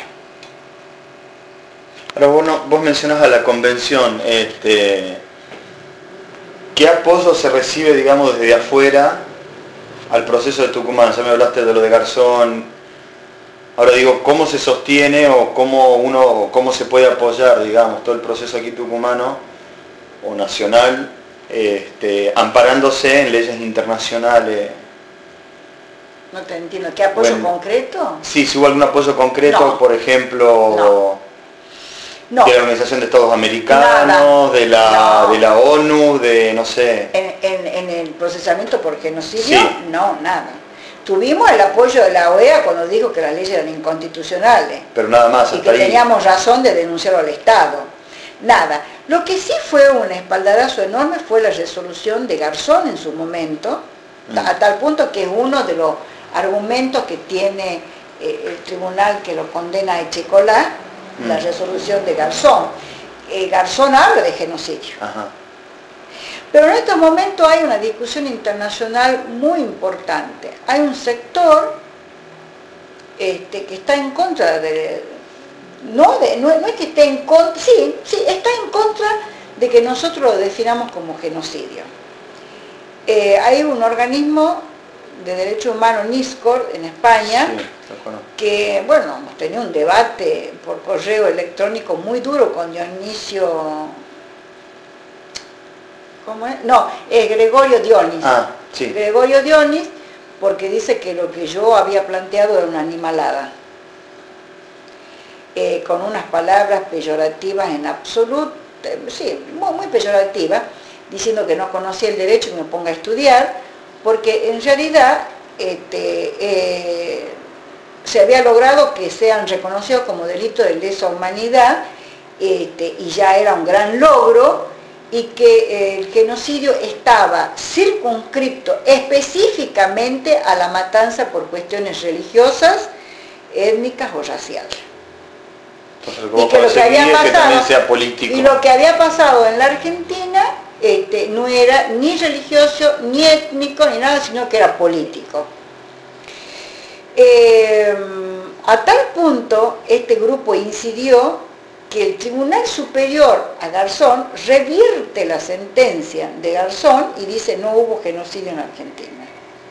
Ahora vos, no, vos mencionás a la convención, este, ¿qué apoyo se recibe, digamos, desde afuera al proceso de Tucumán? Ya me hablaste de lo de Garzón. Ahora digo, ¿cómo se sostiene o cómo uno, cómo se puede apoyar, digamos, todo el proceso aquí tucumano o nacional, este, amparándose en leyes internacionales? No te entiendo, ¿qué apoyo bueno, concreto? Sí, si hubo algún apoyo concreto, no. por ejemplo, no. No. de la Organización de Estados Americanos, Nada. de la no. de la ONU, de no sé. En, en, en el procesamiento por genocidio, sí. no, nada. Tuvimos el apoyo de la O E A cuando dijo que las leyes eran inconstitucionales. Pero nada más. Y que ahí. teníamos razón de denunciarlo al Estado. Nada. Lo que sí fue un espaldarazo enorme fue la resolución de Garzón en su momento, mm. a tal punto que es uno de los argumentos que tiene eh, el tribunal que lo condena a Echecolá, mm. la resolución de Garzón. Eh, Garzón habla de genocidio. Ajá. Pero en estos momentos hay una discusión internacional muy importante. Hay un sector este, que está en contra de... No, de, no, no es que esté en contra... Sí, sí, está en contra de que nosotros lo definamos como genocidio. Eh, hay un organismo de derechos humanos, NISCOR, en España, sí, que, bueno, hemos tenido un debate por correo electrónico muy duro con Dionisio... ¿Cómo es? No, es Gregorio Dionis. Ah, sí. Gregorio Dionis, porque dice que lo que yo había planteado era una animalada. Eh, con unas palabras peyorativas en absoluto, sí, muy, muy peyorativas, diciendo que no conocía el derecho y me ponga a estudiar, porque en realidad este, eh, se había logrado que sean reconocidos como delitos de lesa humanidad, este, y ya era un gran logro, y que el genocidio estaba circunscripto específicamente a la matanza por cuestiones religiosas, étnicas o raciales. Entonces, y que lo que había pasado, que también sea político. Y lo que había pasado en la Argentina este, no era ni religioso, ni étnico, ni nada, sino que era político. Eh, a tal punto, este grupo incidió que el Tribunal Superior a Garzón revierte la sentencia de Garzón y dice no hubo genocidio en Argentina.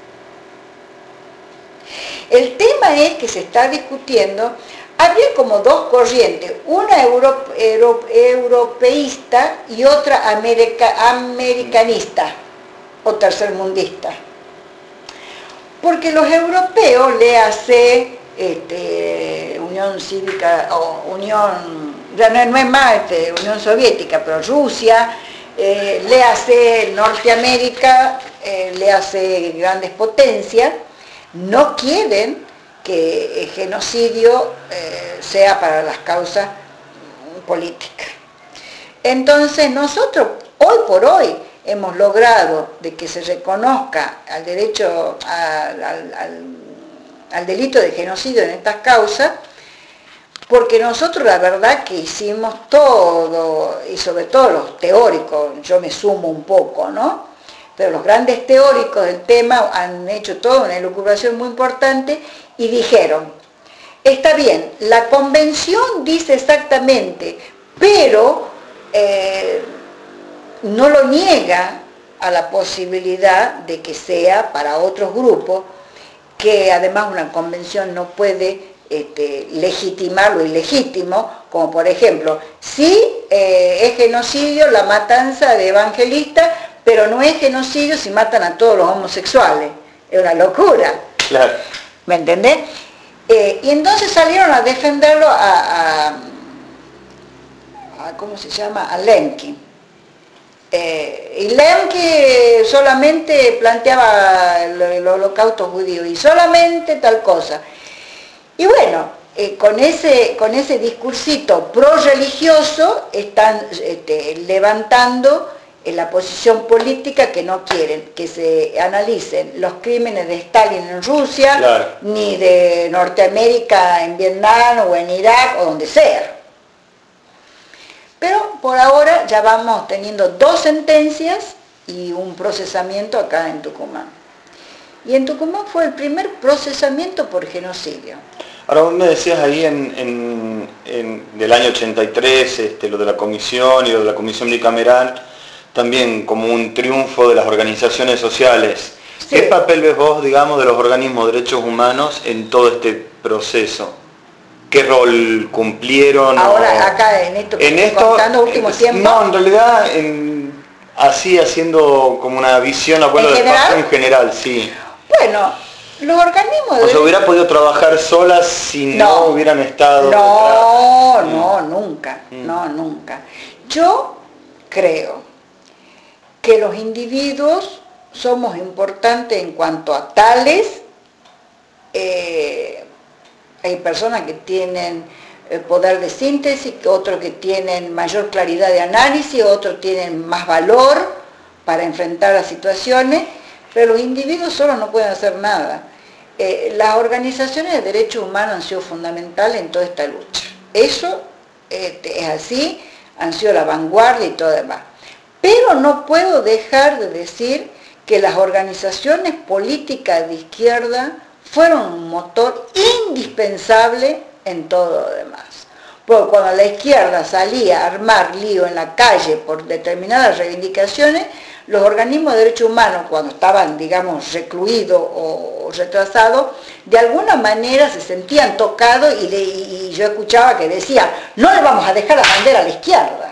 El tema es que se está discutiendo, había como dos corrientes, una euro, euro, europeísta y otra america, americanista o tercermundista. Porque los europeos, léase este, Unión Cívica o Unión ya no, no es más este, Unión Soviética, pero Rusia, eh, le hace Norteamérica, eh, le hace grandes potencias, no quieren que el genocidio eh, sea para las causas políticas. Entonces nosotros, hoy por hoy, hemos logrado de que se reconozca al derecho, al, al, al, al delito de genocidio en estas causas, porque nosotros la verdad que hicimos todo, y sobre todo los teóricos, yo me sumo un poco, ¿no? Pero los grandes teóricos del tema han hecho toda una elucubración muy importante y dijeron, está bien, la convención dice exactamente, pero eh, no lo niega a la posibilidad de que sea para otros grupos, que además una convención no puede este, legitimar lo ilegítimo, como por ejemplo, sí eh, es genocidio la matanza de evangelistas, pero no es genocidio si matan a todos los homosexuales. Es una locura. Claro. ¿Me entendés? Eh, y entonces salieron a defenderlo a, a, a ¿cómo se llama? A Lemkin. Eh, y Lemkin solamente planteaba el, el holocausto judío y solamente tal cosa. Y bueno, eh, con, ese, con ese discursito pro-religioso están este, levantando en la posición política que no quieren que se analicen los crímenes de Stalin en Rusia, claro, ni de Norteamérica en Vietnam o en Irak o donde sea. Pero por ahora ya vamos teniendo dos sentencias y un procesamiento acá en Tucumán. Y en Tucumán fue el primer procesamiento por genocidio. Ahora vos me decías ahí en, en, en del año ochenta y tres, este, lo de la comisión y lo de la comisión bicameral, también como un triunfo de las organizaciones sociales. Sí. ¿Qué papel ves vos, digamos, de los organismos de derechos humanos en todo este proceso? ¿Qué rol cumplieron? Ahora, o... acá en esto que en estoy esto, contando último tiempo. No, en realidad, en, así haciendo como una visión, abuelo del paso en general, sí. Bueno, los organismos de... O sea, hubiera podido trabajar solas si no, no hubieran estado... No, detrás. no, mm. nunca, mm. no, nunca. Yo creo que los individuos somos importantes en cuanto a tales, eh, hay personas que tienen el poder de síntesis, otros que tienen mayor claridad de análisis, otros tienen más valor para enfrentar las situaciones, pero los individuos solos no pueden hacer nada. Eh, las organizaciones de derechos humanos han sido fundamentales en toda esta lucha. Eso eh, es así, han sido la vanguardia y todo demás. Pero no puedo dejar de decir que las organizaciones políticas de izquierda fueron un motor indispensable en todo lo demás. Porque cuando la izquierda salía a armar lío en la calle por determinadas reivindicaciones, los organismos de derechos humanos, cuando estaban, digamos, recluidos o retrasados, de alguna manera se sentían tocados y, le, y yo escuchaba que decían, no le vamos a dejar la bandera a la izquierda,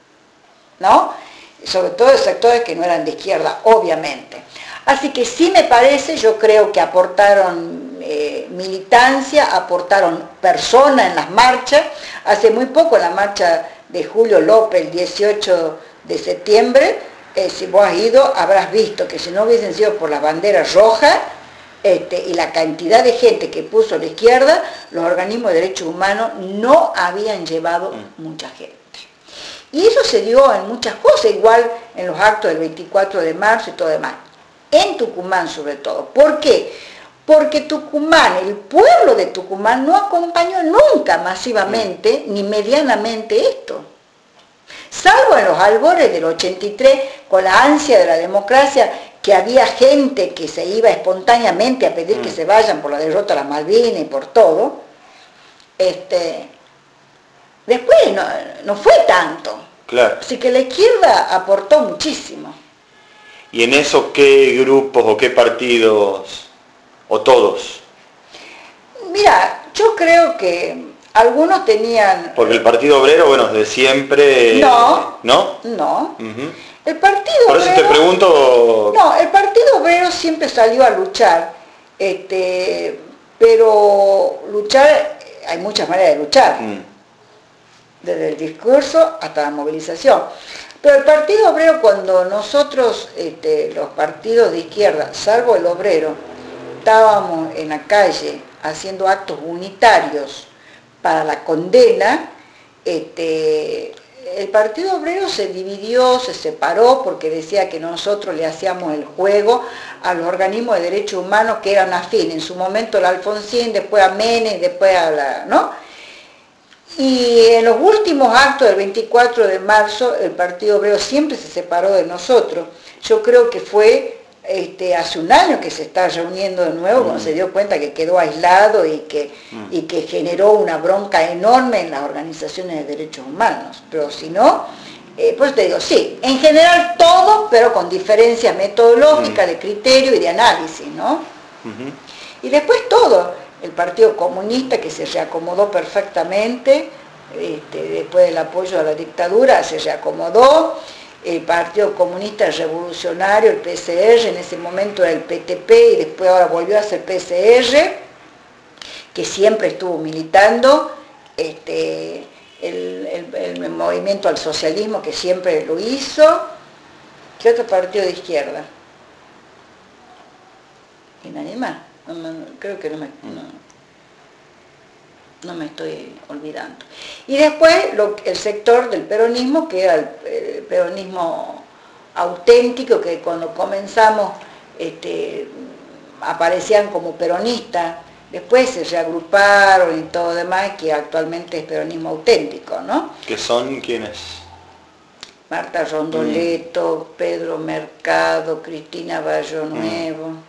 ¿no? Sobre todo de sectores que no eran de izquierda, obviamente. Así que sí me parece, yo creo que aportaron eh, militancia, aportaron personas en las marchas. Hace muy poco en la marcha de Julio López, el dieciocho de septiembre, eh, si vos has ido, habrás visto que si no hubiesen sido por las banderas rojas este, y la cantidad de gente que puso la izquierda, los organismos de derechos humanos no habían llevado mucha gente. Y eso se dio en muchas cosas, igual en los actos del veinticuatro de marzo y todo demás. En Tucumán sobre todo. ¿Por qué? Porque Tucumán, el pueblo de Tucumán no acompañó nunca masivamente ni medianamente esto. Salvo en los albores del ochenta y tres, con la ansia de la democracia, que había gente que se iba espontáneamente a pedir que se vayan por la derrota de las Malvinas y por todo. Este, después no, no fue tanto. Claro. Así que la izquierda aportó muchísimo. ¿Y en eso qué grupos o qué partidos, o todos? Mira, yo creo que algunos tenían... Porque el Partido Obrero, bueno, de siempre... No, ¿no? No. Uh-huh. El Partido Por eso Obrero... te pregunto... No, el Partido Obrero siempre salió a luchar, este, pero luchar, hay muchas maneras de luchar. Mm. desde el discurso hasta la movilización. Pero el Partido Obrero, cuando nosotros, este, los partidos de izquierda, salvo el Obrero, estábamos en la calle haciendo actos unitarios para la condena, este, el Partido Obrero se dividió, se separó, porque decía que nosotros le hacíamos el juego a los organismos de derechos humanos que eran afines. En su momento el Alfonsín, después a Menem, después a la... ¿no? Y en los últimos actos del veinticuatro de marzo, el Partido Obrero siempre se separó de nosotros. Yo creo que fue este, hace un año que se está reuniendo de nuevo, mm. cuando se dio cuenta que quedó aislado y que, mm. y que generó una bronca enorme en las organizaciones de derechos humanos. Pero si no, eh, pues te digo, sí, en general todo, pero con diferencias metodológicas, mm. de criterio y de análisis, ¿no? Uh-huh. Y después todo. El Partido Comunista, que se reacomodó perfectamente, este, después del apoyo a la dictadura, se reacomodó. El Partido Comunista Revolucionario, el P S R, en ese momento era el P T P y después ahora volvió a ser P S R, que siempre estuvo militando, este, el, el, el movimiento al socialismo, que siempre lo hizo. ¿Qué otro partido de izquierda? Y nadie más. No, no, creo que no me, no, no me estoy olvidando. Y después lo, el sector del peronismo, que era el, el peronismo auténtico, que cuando comenzamos este, aparecían como peronistas, después se reagruparon y todo demás, que actualmente es peronismo auténtico, ¿no? ¿Que son quiénes? Marta Rondoleto, mm. Pedro Mercado, Cristina Bayo Nuevo. Mm.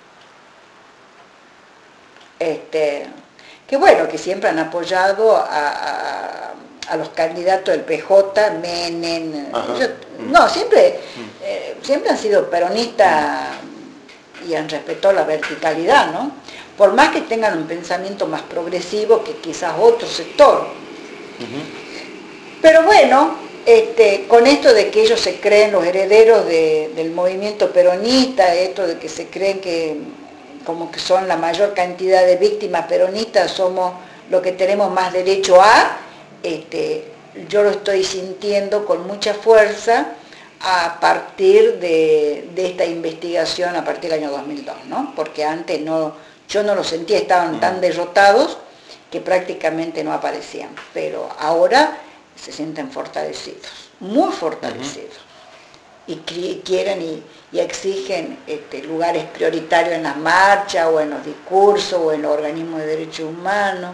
Este, que bueno, que siempre han apoyado a, a, a los candidatos del P J, Menem, yo, no, siempre, eh, siempre han sido peronistas y han respetado la verticalidad, ¿no? Por más que tengan un pensamiento más progresivo que quizás otro sector. Uh-huh. Pero bueno, este, con esto de que ellos se creen los herederos de, del movimiento peronista, esto de que se creen que como que son la mayor cantidad de víctimas peronistas, somos lo que tenemos más derecho a, este, yo lo estoy sintiendo con mucha fuerza a partir de, de esta investigación, a partir del año dos mil dos, ¿no? Porque antes no, yo no lo sentía, estaban tan derrotados que prácticamente no aparecían, pero ahora se sienten fortalecidos, muy fortalecidos. Uh-huh. Y quieren y, y exigen este, lugares prioritarios en las marchas o en los discursos o en los organismos de derechos humanos.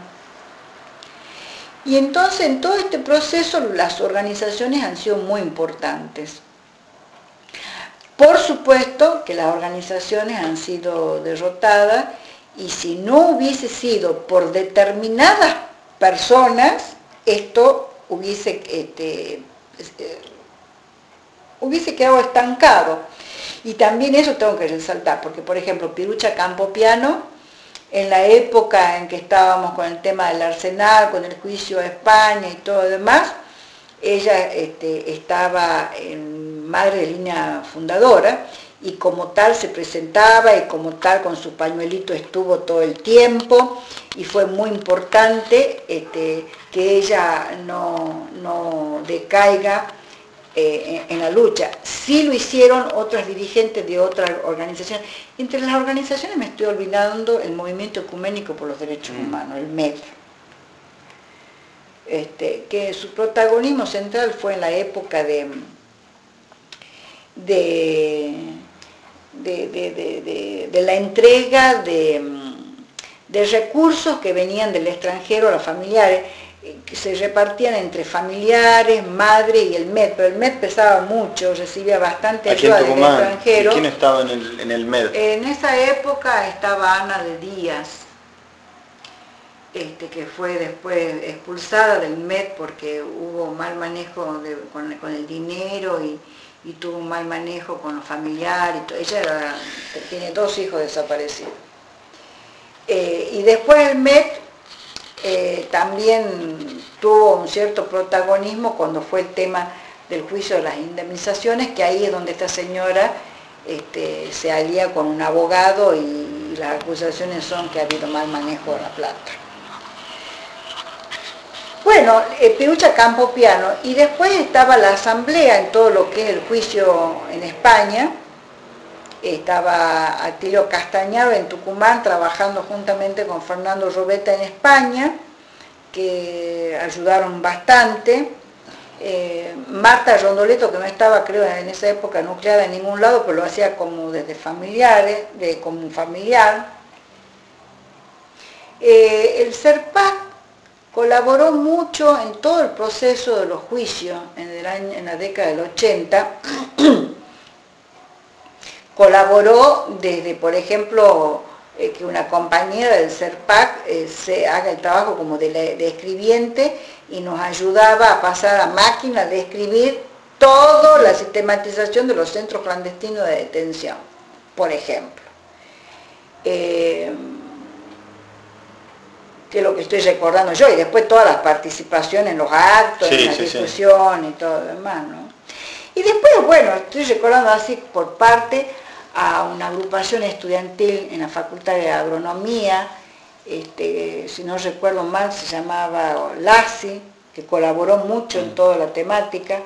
Y entonces en todo este proceso las organizaciones han sido muy importantes. Por supuesto que las organizaciones han sido derrotadas y si no hubiese sido por determinadas personas, esto hubiese... Este, eh, hubiese quedado estancado. Y también eso tengo que resaltar, porque por ejemplo Pirucha Campopiano, en la época en que estábamos con el tema del Arsenal, con el juicio a España y todo lo demás, ella este, estaba en madre de línea fundadora y como tal se presentaba y como tal con su pañuelito estuvo todo el tiempo y fue muy importante este, que ella no, no decaiga Eh, en, en la lucha. Sí lo hicieron otras dirigentes de otras organizaciones. Entre las organizaciones me estoy olvidando el Movimiento Ecuménico por los Derechos mm. Humanos, el M E D, este, que su protagonismo central fue en la época de de, de, de, de, de, de la entrega de, de recursos que venían del extranjero a los familiares, que se repartían entre familiares, madre y el M E D, pero el M E D pesaba mucho, recibía bastante ayuda del extranjero. ¿Quién estaba en el, en el M E D? En esa época estaba Ana de Díaz, este, que fue después expulsada del M E D porque hubo mal manejo de, con, con el dinero y, y tuvo un mal manejo con los familiares. Y todo. Ella era, tiene dos hijos desaparecidos. Eh, y después el M E D Eh, también tuvo un cierto protagonismo cuando fue el tema del juicio de las indemnizaciones, que ahí es donde esta señora este, se alía con un abogado y, y las acusaciones son que ha habido mal manejo de la plata. bueno, eh, Pirucha Campopiano, y después estaba la asamblea en todo lo que es el juicio en España. Estaba Atilio Castañaro en Tucumán trabajando juntamente con Fernando Robeta en España, que ayudaron bastante. Eh, Marta Rondoleto, que no estaba, creo, en esa época nucleada en ningún lado, pero lo hacía como desde familiares, de, como un familiar. Eh, el CERPAC colaboró mucho en todo el proceso de los juicios en, el año, en la década del ochenta. Colaboró desde, por ejemplo, eh, que una compañera del CERPAC eh, se haga el trabajo como de, de escribiente y nos ayudaba a pasar a máquina de escribir toda la sistematización de los centros clandestinos de detención, por ejemplo. Eh, que es lo que estoy recordando yo, y después todas las participaciones en los actos, sí, en la sí, discusión sí. Y todo lo demás, ¿no? Y después, bueno, estoy recordando así por parte a una agrupación estudiantil en la Facultad de Agronomía, este, si no recuerdo mal se llamaba LASI, que colaboró mucho en toda la temática.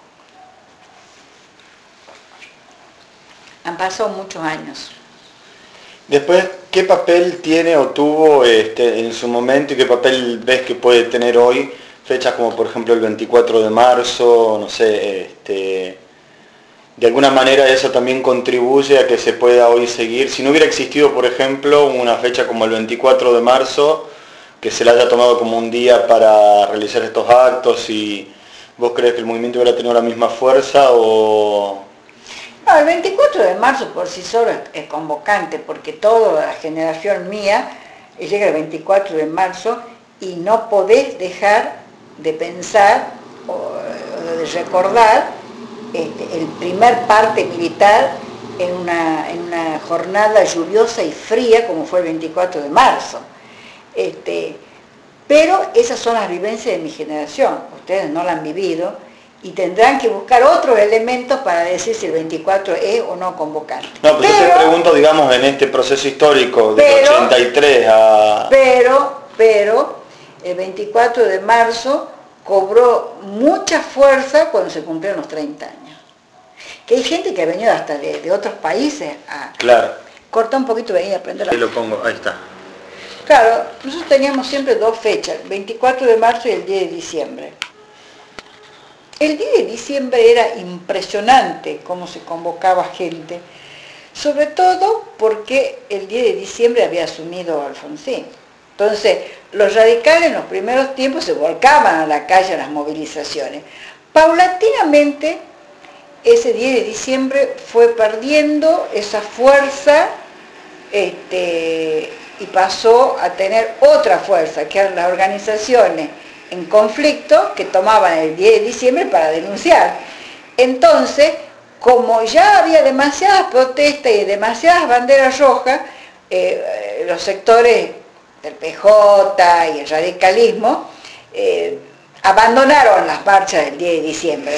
Han pasado muchos años. Después, ¿qué papel tiene o tuvo este, en su momento y qué papel ves que puede tener hoy? Fechas como por ejemplo el veinticuatro de marzo, no sé, este, de alguna manera eso también contribuye a que se pueda hoy seguir. Si no hubiera existido, por ejemplo, una fecha como el veinticuatro de marzo, que se la haya tomado como un día para realizar estos actos, y ¿vos crees que el movimiento hubiera tenido la misma fuerza o...? No, el veinticuatro de marzo por sí solo es, es convocante, porque toda la generación mía llega el veinticuatro de marzo y no podés dejar de pensar o, o de recordar este, el primer parte militar en una, en una jornada lluviosa y fría como fue el veinticuatro de marzo. Este, pero esas son las vivencias de mi generación, ustedes no la han vivido, y tendrán que buscar otros elementos para decir si el veinticuatro es o no convocante. No, pues pero, yo te pregunto, digamos, en este proceso histórico del pero, ochenta y tres a... Pero, pero, el veinticuatro de marzo cobró mucha fuerza cuando se cumplieron los treinta años. Que hay gente que ha venido hasta de, de otros países a... Claro. Corta un poquito, venía a aprender la... Ahí lo pongo, ahí está. Claro, nosotros teníamos siempre dos fechas, el veinticuatro de marzo y el diez de diciembre. El diez de diciembre era impresionante cómo se convocaba gente, sobre todo porque el diez de diciembre había asumido Alfonsín. Entonces, los radicales en los primeros tiempos se volcaban a la calle a las movilizaciones. Paulatinamente, ese diez de diciembre fue perdiendo esa fuerza este, y pasó a tener otra fuerza, que eran las organizaciones en conflicto que tomaban el diez de diciembre para denunciar. Entonces, como ya había demasiadas protestas y demasiadas banderas rojas, eh, los sectores del P J y el radicalismo eh, abandonaron las marchas del diez de diciembre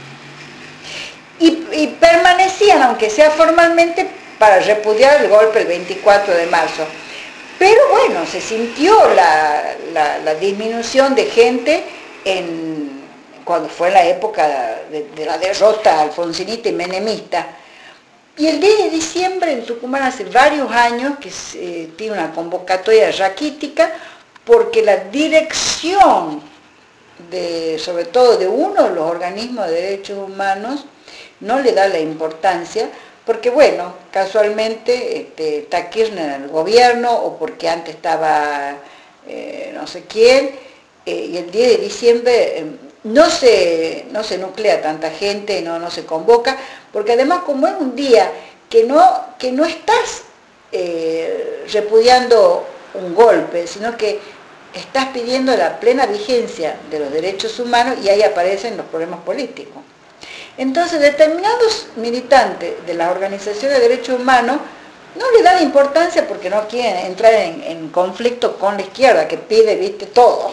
y, y permanecían, aunque sea formalmente, para repudiar el golpe el veinticuatro de marzo. Pero bueno, se sintió la, la, la disminución de gente en, cuando fue la época de, de la derrota alfonsinista y menemista. Y el diez de diciembre en Tucumán hace varios años que se, eh, tiene una convocatoria raquítica porque la dirección, de, sobre todo de uno de los organismos de derechos humanos, no le da la importancia. Porque bueno, casualmente este, está Kirchner en el gobierno o porque antes estaba eh, no sé quién, eh, y el diez de diciembre eh, no, se, no se nuclea tanta gente, no, no se convoca, porque además como es un día que no, que no estás eh, repudiando un golpe, sino que estás pidiendo la plena vigencia de los derechos humanos y ahí aparecen los problemas políticos. Entonces, determinados militantes de las organizaciones de derechos humanos no le dan importancia porque no quieren entrar en, en conflicto con la izquierda, que pide, viste, todo.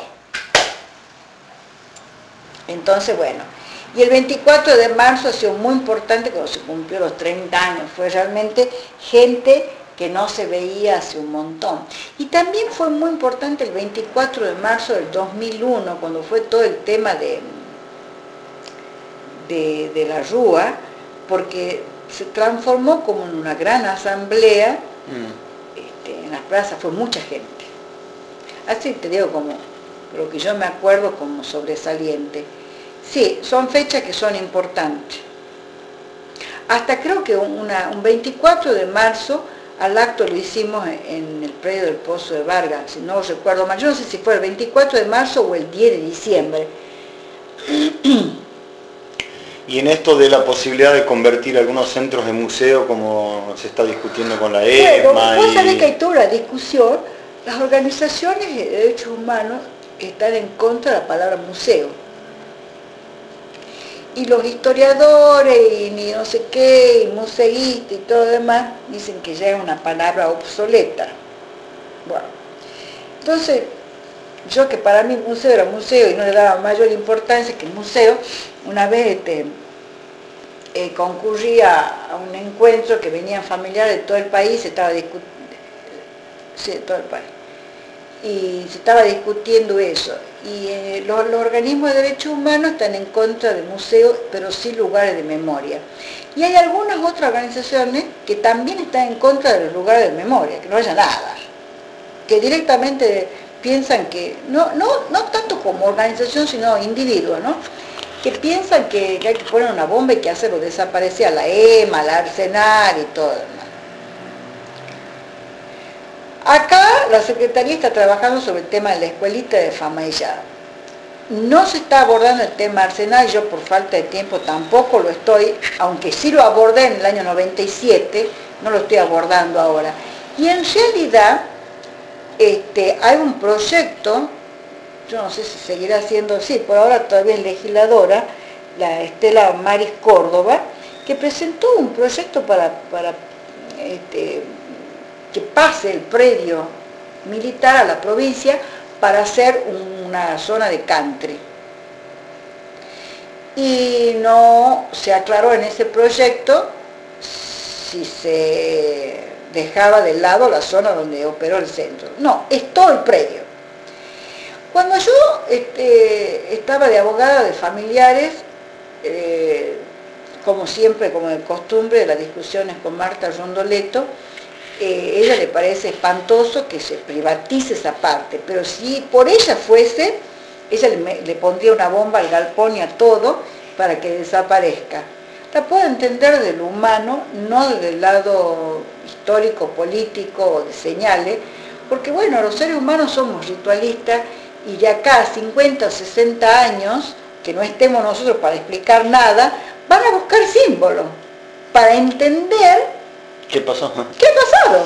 Entonces, bueno, y el veinticuatro de marzo ha sido muy importante cuando se cumplió los treinta años, fue realmente gente que no se veía hace un montón. Y también fue muy importante el veinticuatro de marzo del dos mil uno, cuando fue todo el tema de, de, de la Rúa, porque se transformó como en una gran asamblea, mm. este, en las plazas fue mucha gente. Así te digo, como lo que yo me acuerdo como sobresaliente. Sí, son fechas que son importantes. Hasta creo que una, un veinticuatro de marzo al acto lo hicimos en el predio del Pozo de Vargas, si no recuerdo mal. Yo no sé si fue el veinticuatro de marzo o el diez de diciembre. Y en esto de la posibilidad de convertir algunos centros de museo, como se está discutiendo con la ESMA... Bueno, vos sabés que hay toda la discusión, las organizaciones de derechos humanos están en contra de la palabra museo. Y los historiadores y ni no sé qué, y museístas y todo lo demás, dicen que ya es una palabra obsoleta. Bueno, entonces, yo que para mí museo era museo y no le daba mayor importancia que museo, una vez este, eh, concurrí a, a un encuentro que venían familiares de todo el país, se estaba discutiendo, sí, de todo el país, y se estaba discutiendo eso. Y eh, los, los organismos de derechos humanos están en contra de museos, pero sí lugares de memoria. Y hay algunas otras organizaciones que también están en contra de los lugares de memoria, que no haya nada, que directamente piensan que, no, no, no tanto como organización, sino individuos, ¿no? Que piensan que, que hay que poner una bomba y que hacerlo desaparecer a la EMA, al Arsenal y todo demás. Acá la Secretaría está trabajando sobre el tema de la escuelita de Famaillá. No se está abordando el tema Arsenal, yo por falta de tiempo tampoco lo estoy, aunque sí lo abordé en el año noventa y siete, no lo estoy abordando ahora. Y en realidad este, hay un proyecto, yo no sé si seguirá siendo así, por ahora todavía es legisladora, la Estela Maris Córdoba, que presentó un proyecto para, para este, que pase el predio militar a la provincia para hacer una zona de country. Y no se aclaró en ese proyecto si se dejaba de lado la zona donde operó el centro. No, es todo el predio. Cuando yo este, estaba de abogada de familiares, eh, como siempre, como de costumbre, las discusiones con Marta Rondoleto, Eh, ella le parece espantoso que se privatice esa parte, pero si por ella fuese, ella le, le pondría una bomba al galpón y a todo para que desaparezca. La puedo entender de lo humano, no desde el lado histórico, político o de señales, porque bueno, los seres humanos somos ritualistas y de acá a cincuenta o sesenta años, que no estemos nosotros para explicar nada, van a buscar símbolos para entender ¿qué pasó? ¿Qué ha pasado?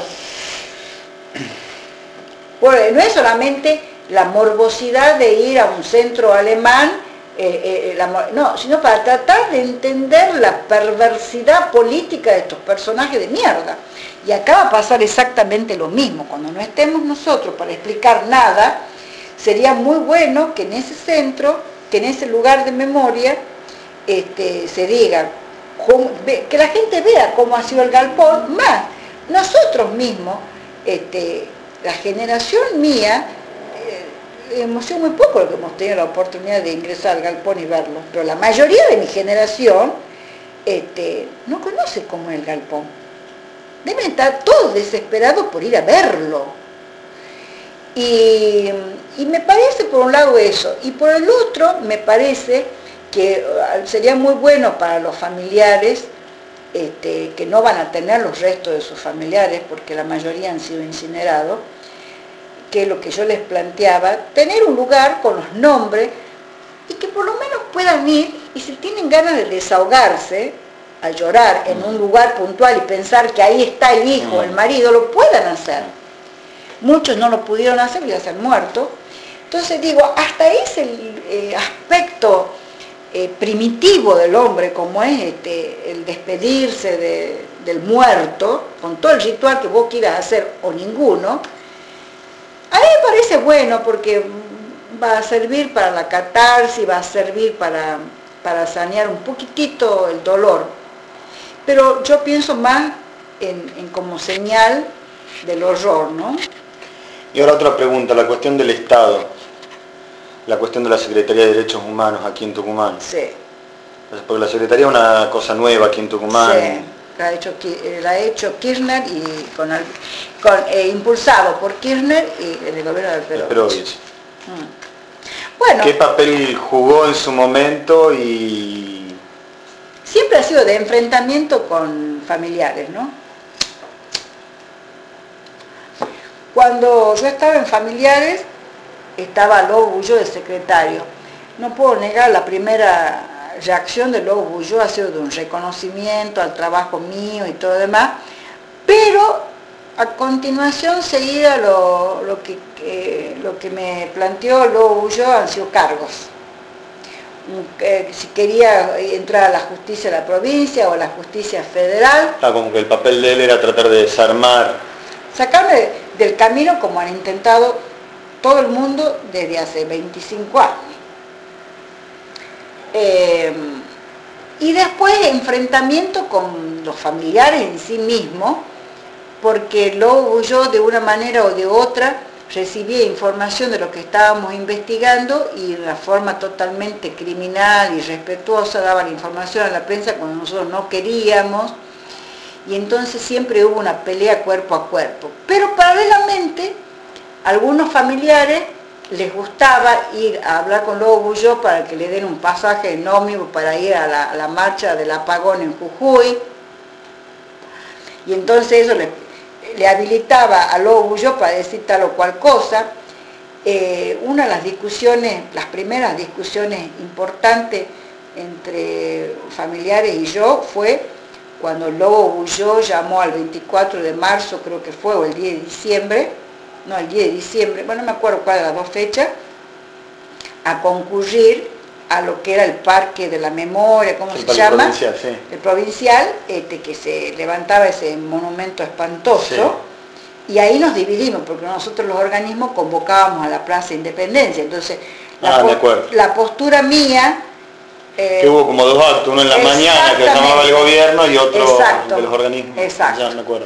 Bueno, no es solamente la morbosidad de ir a un centro alemán, eh, eh, la, no, sino para tratar de entender la perversidad política de estos personajes de mierda. Y acá va a pasar exactamente lo mismo. Cuando no estemos nosotros para explicar nada, sería muy bueno que en ese centro, que en ese lugar de memoria, este, se diga, que la gente vea cómo ha sido el galpón, más nosotros mismos, este, la generación mía, eh, hemos sido muy poco los que hemos tenido la oportunidad de ingresar al galpón y verlo, pero la mayoría de mi generación este, no conoce cómo es el galpón. Deben estar todos desesperados por ir a verlo. Y, y me parece por un lado eso, y por el otro me parece que sería muy bueno para los familiares, este, que no van a tener los restos de sus familiares, porque la mayoría han sido incinerados, que lo que yo les planteaba, tener un lugar con los nombres, y que por lo menos puedan ir, y si tienen ganas de desahogarse, a llorar en un lugar puntual y pensar que ahí está el hijo, el marido, lo puedan hacer. Muchos no lo pudieron hacer, ya se han muerto. Entonces digo, hasta ese eh, aspecto Eh, primitivo del hombre, como es este, el despedirse de, del muerto, con todo el ritual que vos quieras hacer o ninguno, a mí me parece bueno porque va a servir para la catarsis, va a servir para, para sanear un poquitito el dolor. Pero yo pienso más en, en como señal del horror, ¿no? Y ahora otra pregunta, la cuestión del Estado, la cuestión de la Secretaría de Derechos Humanos aquí en Tucumán. Sí. Porque la Secretaría es una cosa nueva aquí en Tucumán. Sí, la ha hecho, la ha hecho Kirchner y con, con eh, impulsado por Kirchner y en el gobierno del Perón. Perovich. Mm. Bueno. ¿Qué papel jugó en su momento y...? Siempre ha sido de enfrentamiento con familiares, ¿no? Cuando yo estaba en familiares, estaba Lobo Bulló de secretario. No puedo negar, la primera reacción de Lobo Bulló ha sido de un reconocimiento al trabajo mío y todo demás, pero a continuación seguida lo, lo, que, eh, lo que me planteó Lobo Bulló han sido cargos. Eh, si quería entrar a la justicia de la provincia o a la justicia federal. Ah, como que el papel de él era tratar de desarmar. Sacarme del camino como han intentado todo el mundo desde hace veinticinco años. Eh, y después enfrentamiento con los familiares en sí mismos, porque luego yo de una manera o de otra recibía información de lo que estábamos investigando y de una forma totalmente criminal y irrespetuosa daba la información a la prensa cuando nosotros no queríamos, y entonces siempre hubo una pelea cuerpo a cuerpo. Pero paralelamente, a algunos familiares les gustaba ir a hablar con Lobo Bulló para que le den un pasaje en ómnibus para ir a la, a la marcha del apagón en Jujuy, y entonces eso le, le habilitaba a Lobo Bulló para decir tal o cual cosa. Eh, una de las discusiones, las primeras discusiones importantes entre familiares y yo fue cuando Lobo Bulló llamó al veinticuatro de marzo, creo que fue, o el diez de diciembre, no, el diez de diciembre, bueno, no me acuerdo cuál de las dos fechas, a concurrir a lo que era el Parque de la Memoria, ¿cómo el se llama? Provincial, sí. El provincial, este, que se levantaba ese monumento espantoso, sí. Y ahí nos dividimos, porque nosotros los organismos convocábamos a la Plaza Independencia, entonces la, ah, po la postura mía... Eh, que hubo como dos actos, uno en la mañana que llamaba el gobierno y otro exacto, de los organismos. Exacto. Ya me acuerdo.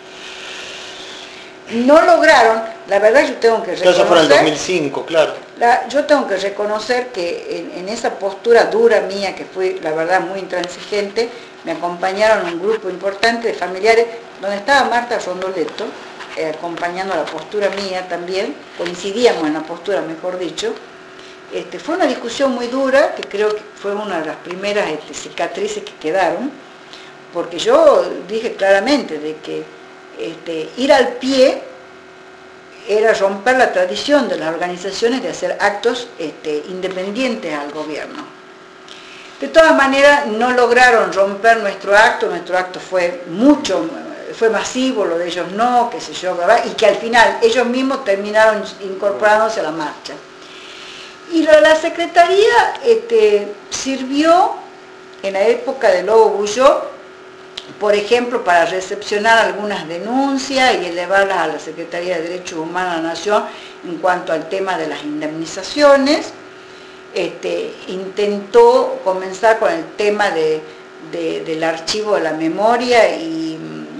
No lograron, la verdad yo tengo que reconocer... Eso fue en el dos mil cinco, claro. La, yo tengo que reconocer que en, en esa postura dura mía, que fue la verdad muy intransigente, me acompañaron un grupo importante de familiares, donde estaba Marta Rondoletto, eh, acompañando la postura mía también, coincidíamos en la postura, mejor dicho. Este, fue una discusión muy dura, que creo que fue una de las primeras este, cicatrices que quedaron, porque yo dije claramente de que este, ir al pie era romper la tradición de las organizaciones de hacer actos este, independientes al gobierno. De todas maneras, no lograron romper nuestro acto, nuestro acto fue mucho, fue masivo, lo de ellos no, qué sé yo, ¿verdad? Y que al final ellos mismos terminaron incorporándose a la marcha. Y la, la Secretaría este, sirvió en la época de Lobo Bulló, por ejemplo, para recepcionar algunas denuncias y elevarlas a la Secretaría de Derechos Humanos de la Nación en cuanto al tema de las indemnizaciones. Este, intentó comenzar con el tema de, de, del archivo de la memoria y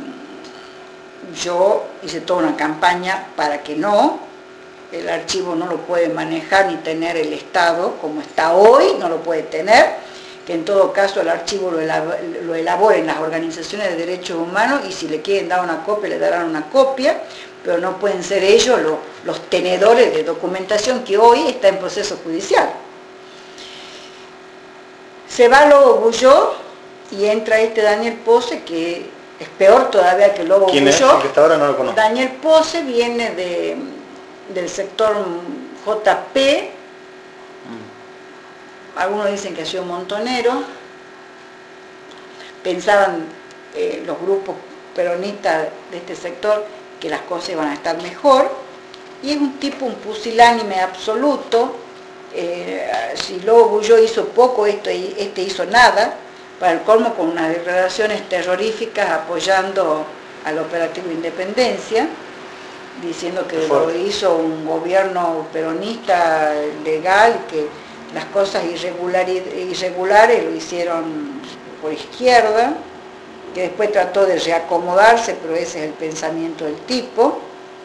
yo hice toda una campaña para que no. El archivo no lo puede manejar ni tener el Estado como está hoy, no lo puede tener, que en todo caso el archivo lo, elab lo elaboren las organizaciones de derechos humanos y si le quieren dar una copia, le darán una copia, pero no pueden ser ellos lo, los tenedores de documentación que hoy está en proceso judicial. Se va Lobo Bulló y entra este Daniel Pose, que es peor todavía que Lobo ¿Quién Bulló. es? Porque hasta ahora no lo conozco. Daniel Pose viene de... del sector J P, mm. algunos dicen que ha sido montonero, pensaban eh, los grupos peronistas de este sector que las cosas iban a estar mejor, y es un tipo, un pusilánime absoluto, eh, si Lobo Bulló hizo poco, este, este hizo nada, para el colmo con unas declaraciones terroríficas apoyando al operativo Independencia, diciendo que lo hizo un gobierno peronista legal, que las cosas irregulares, irregulares lo hicieron por izquierda. que después trató de reacomodarse, pero ese es el pensamiento del tipo.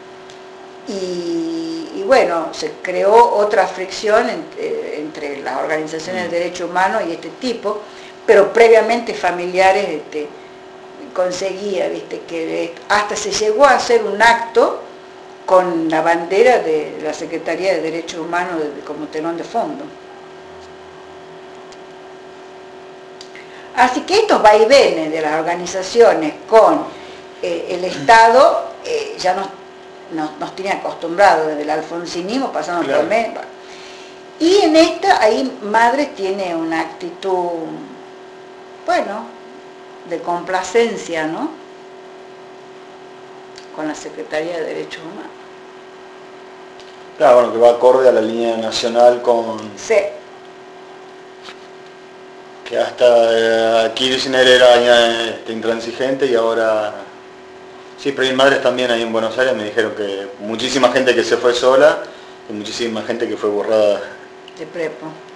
Y, y bueno, se creó otra fricción entre, entre las organizaciones de derechos humanos y este tipo, pero previamente familiares este, conseguía, viste, que hasta se llegó a hacer un acto con la bandera de la Secretaría de Derechos Humanos de, como telón de fondo. Así que estos vaivenes de las organizaciones con eh, el Estado eh, ya nos, nos, nos tiene acostumbrados desde el alfonsinismo, pasando claro. por México. Y en esta, ahí Madres tiene una actitud, bueno, de complacencia, ¿no? Con la Secretaría de Derechos Humanos. Claro, bueno, que va acorde a la línea nacional con... Sí. Que hasta eh, Kirchner era este, intransigente y ahora... Sí, pero hay madres también ahí en Buenos Aires me dijeron que muchísima gente que se fue sola y muchísima gente que fue borrada. De prepo.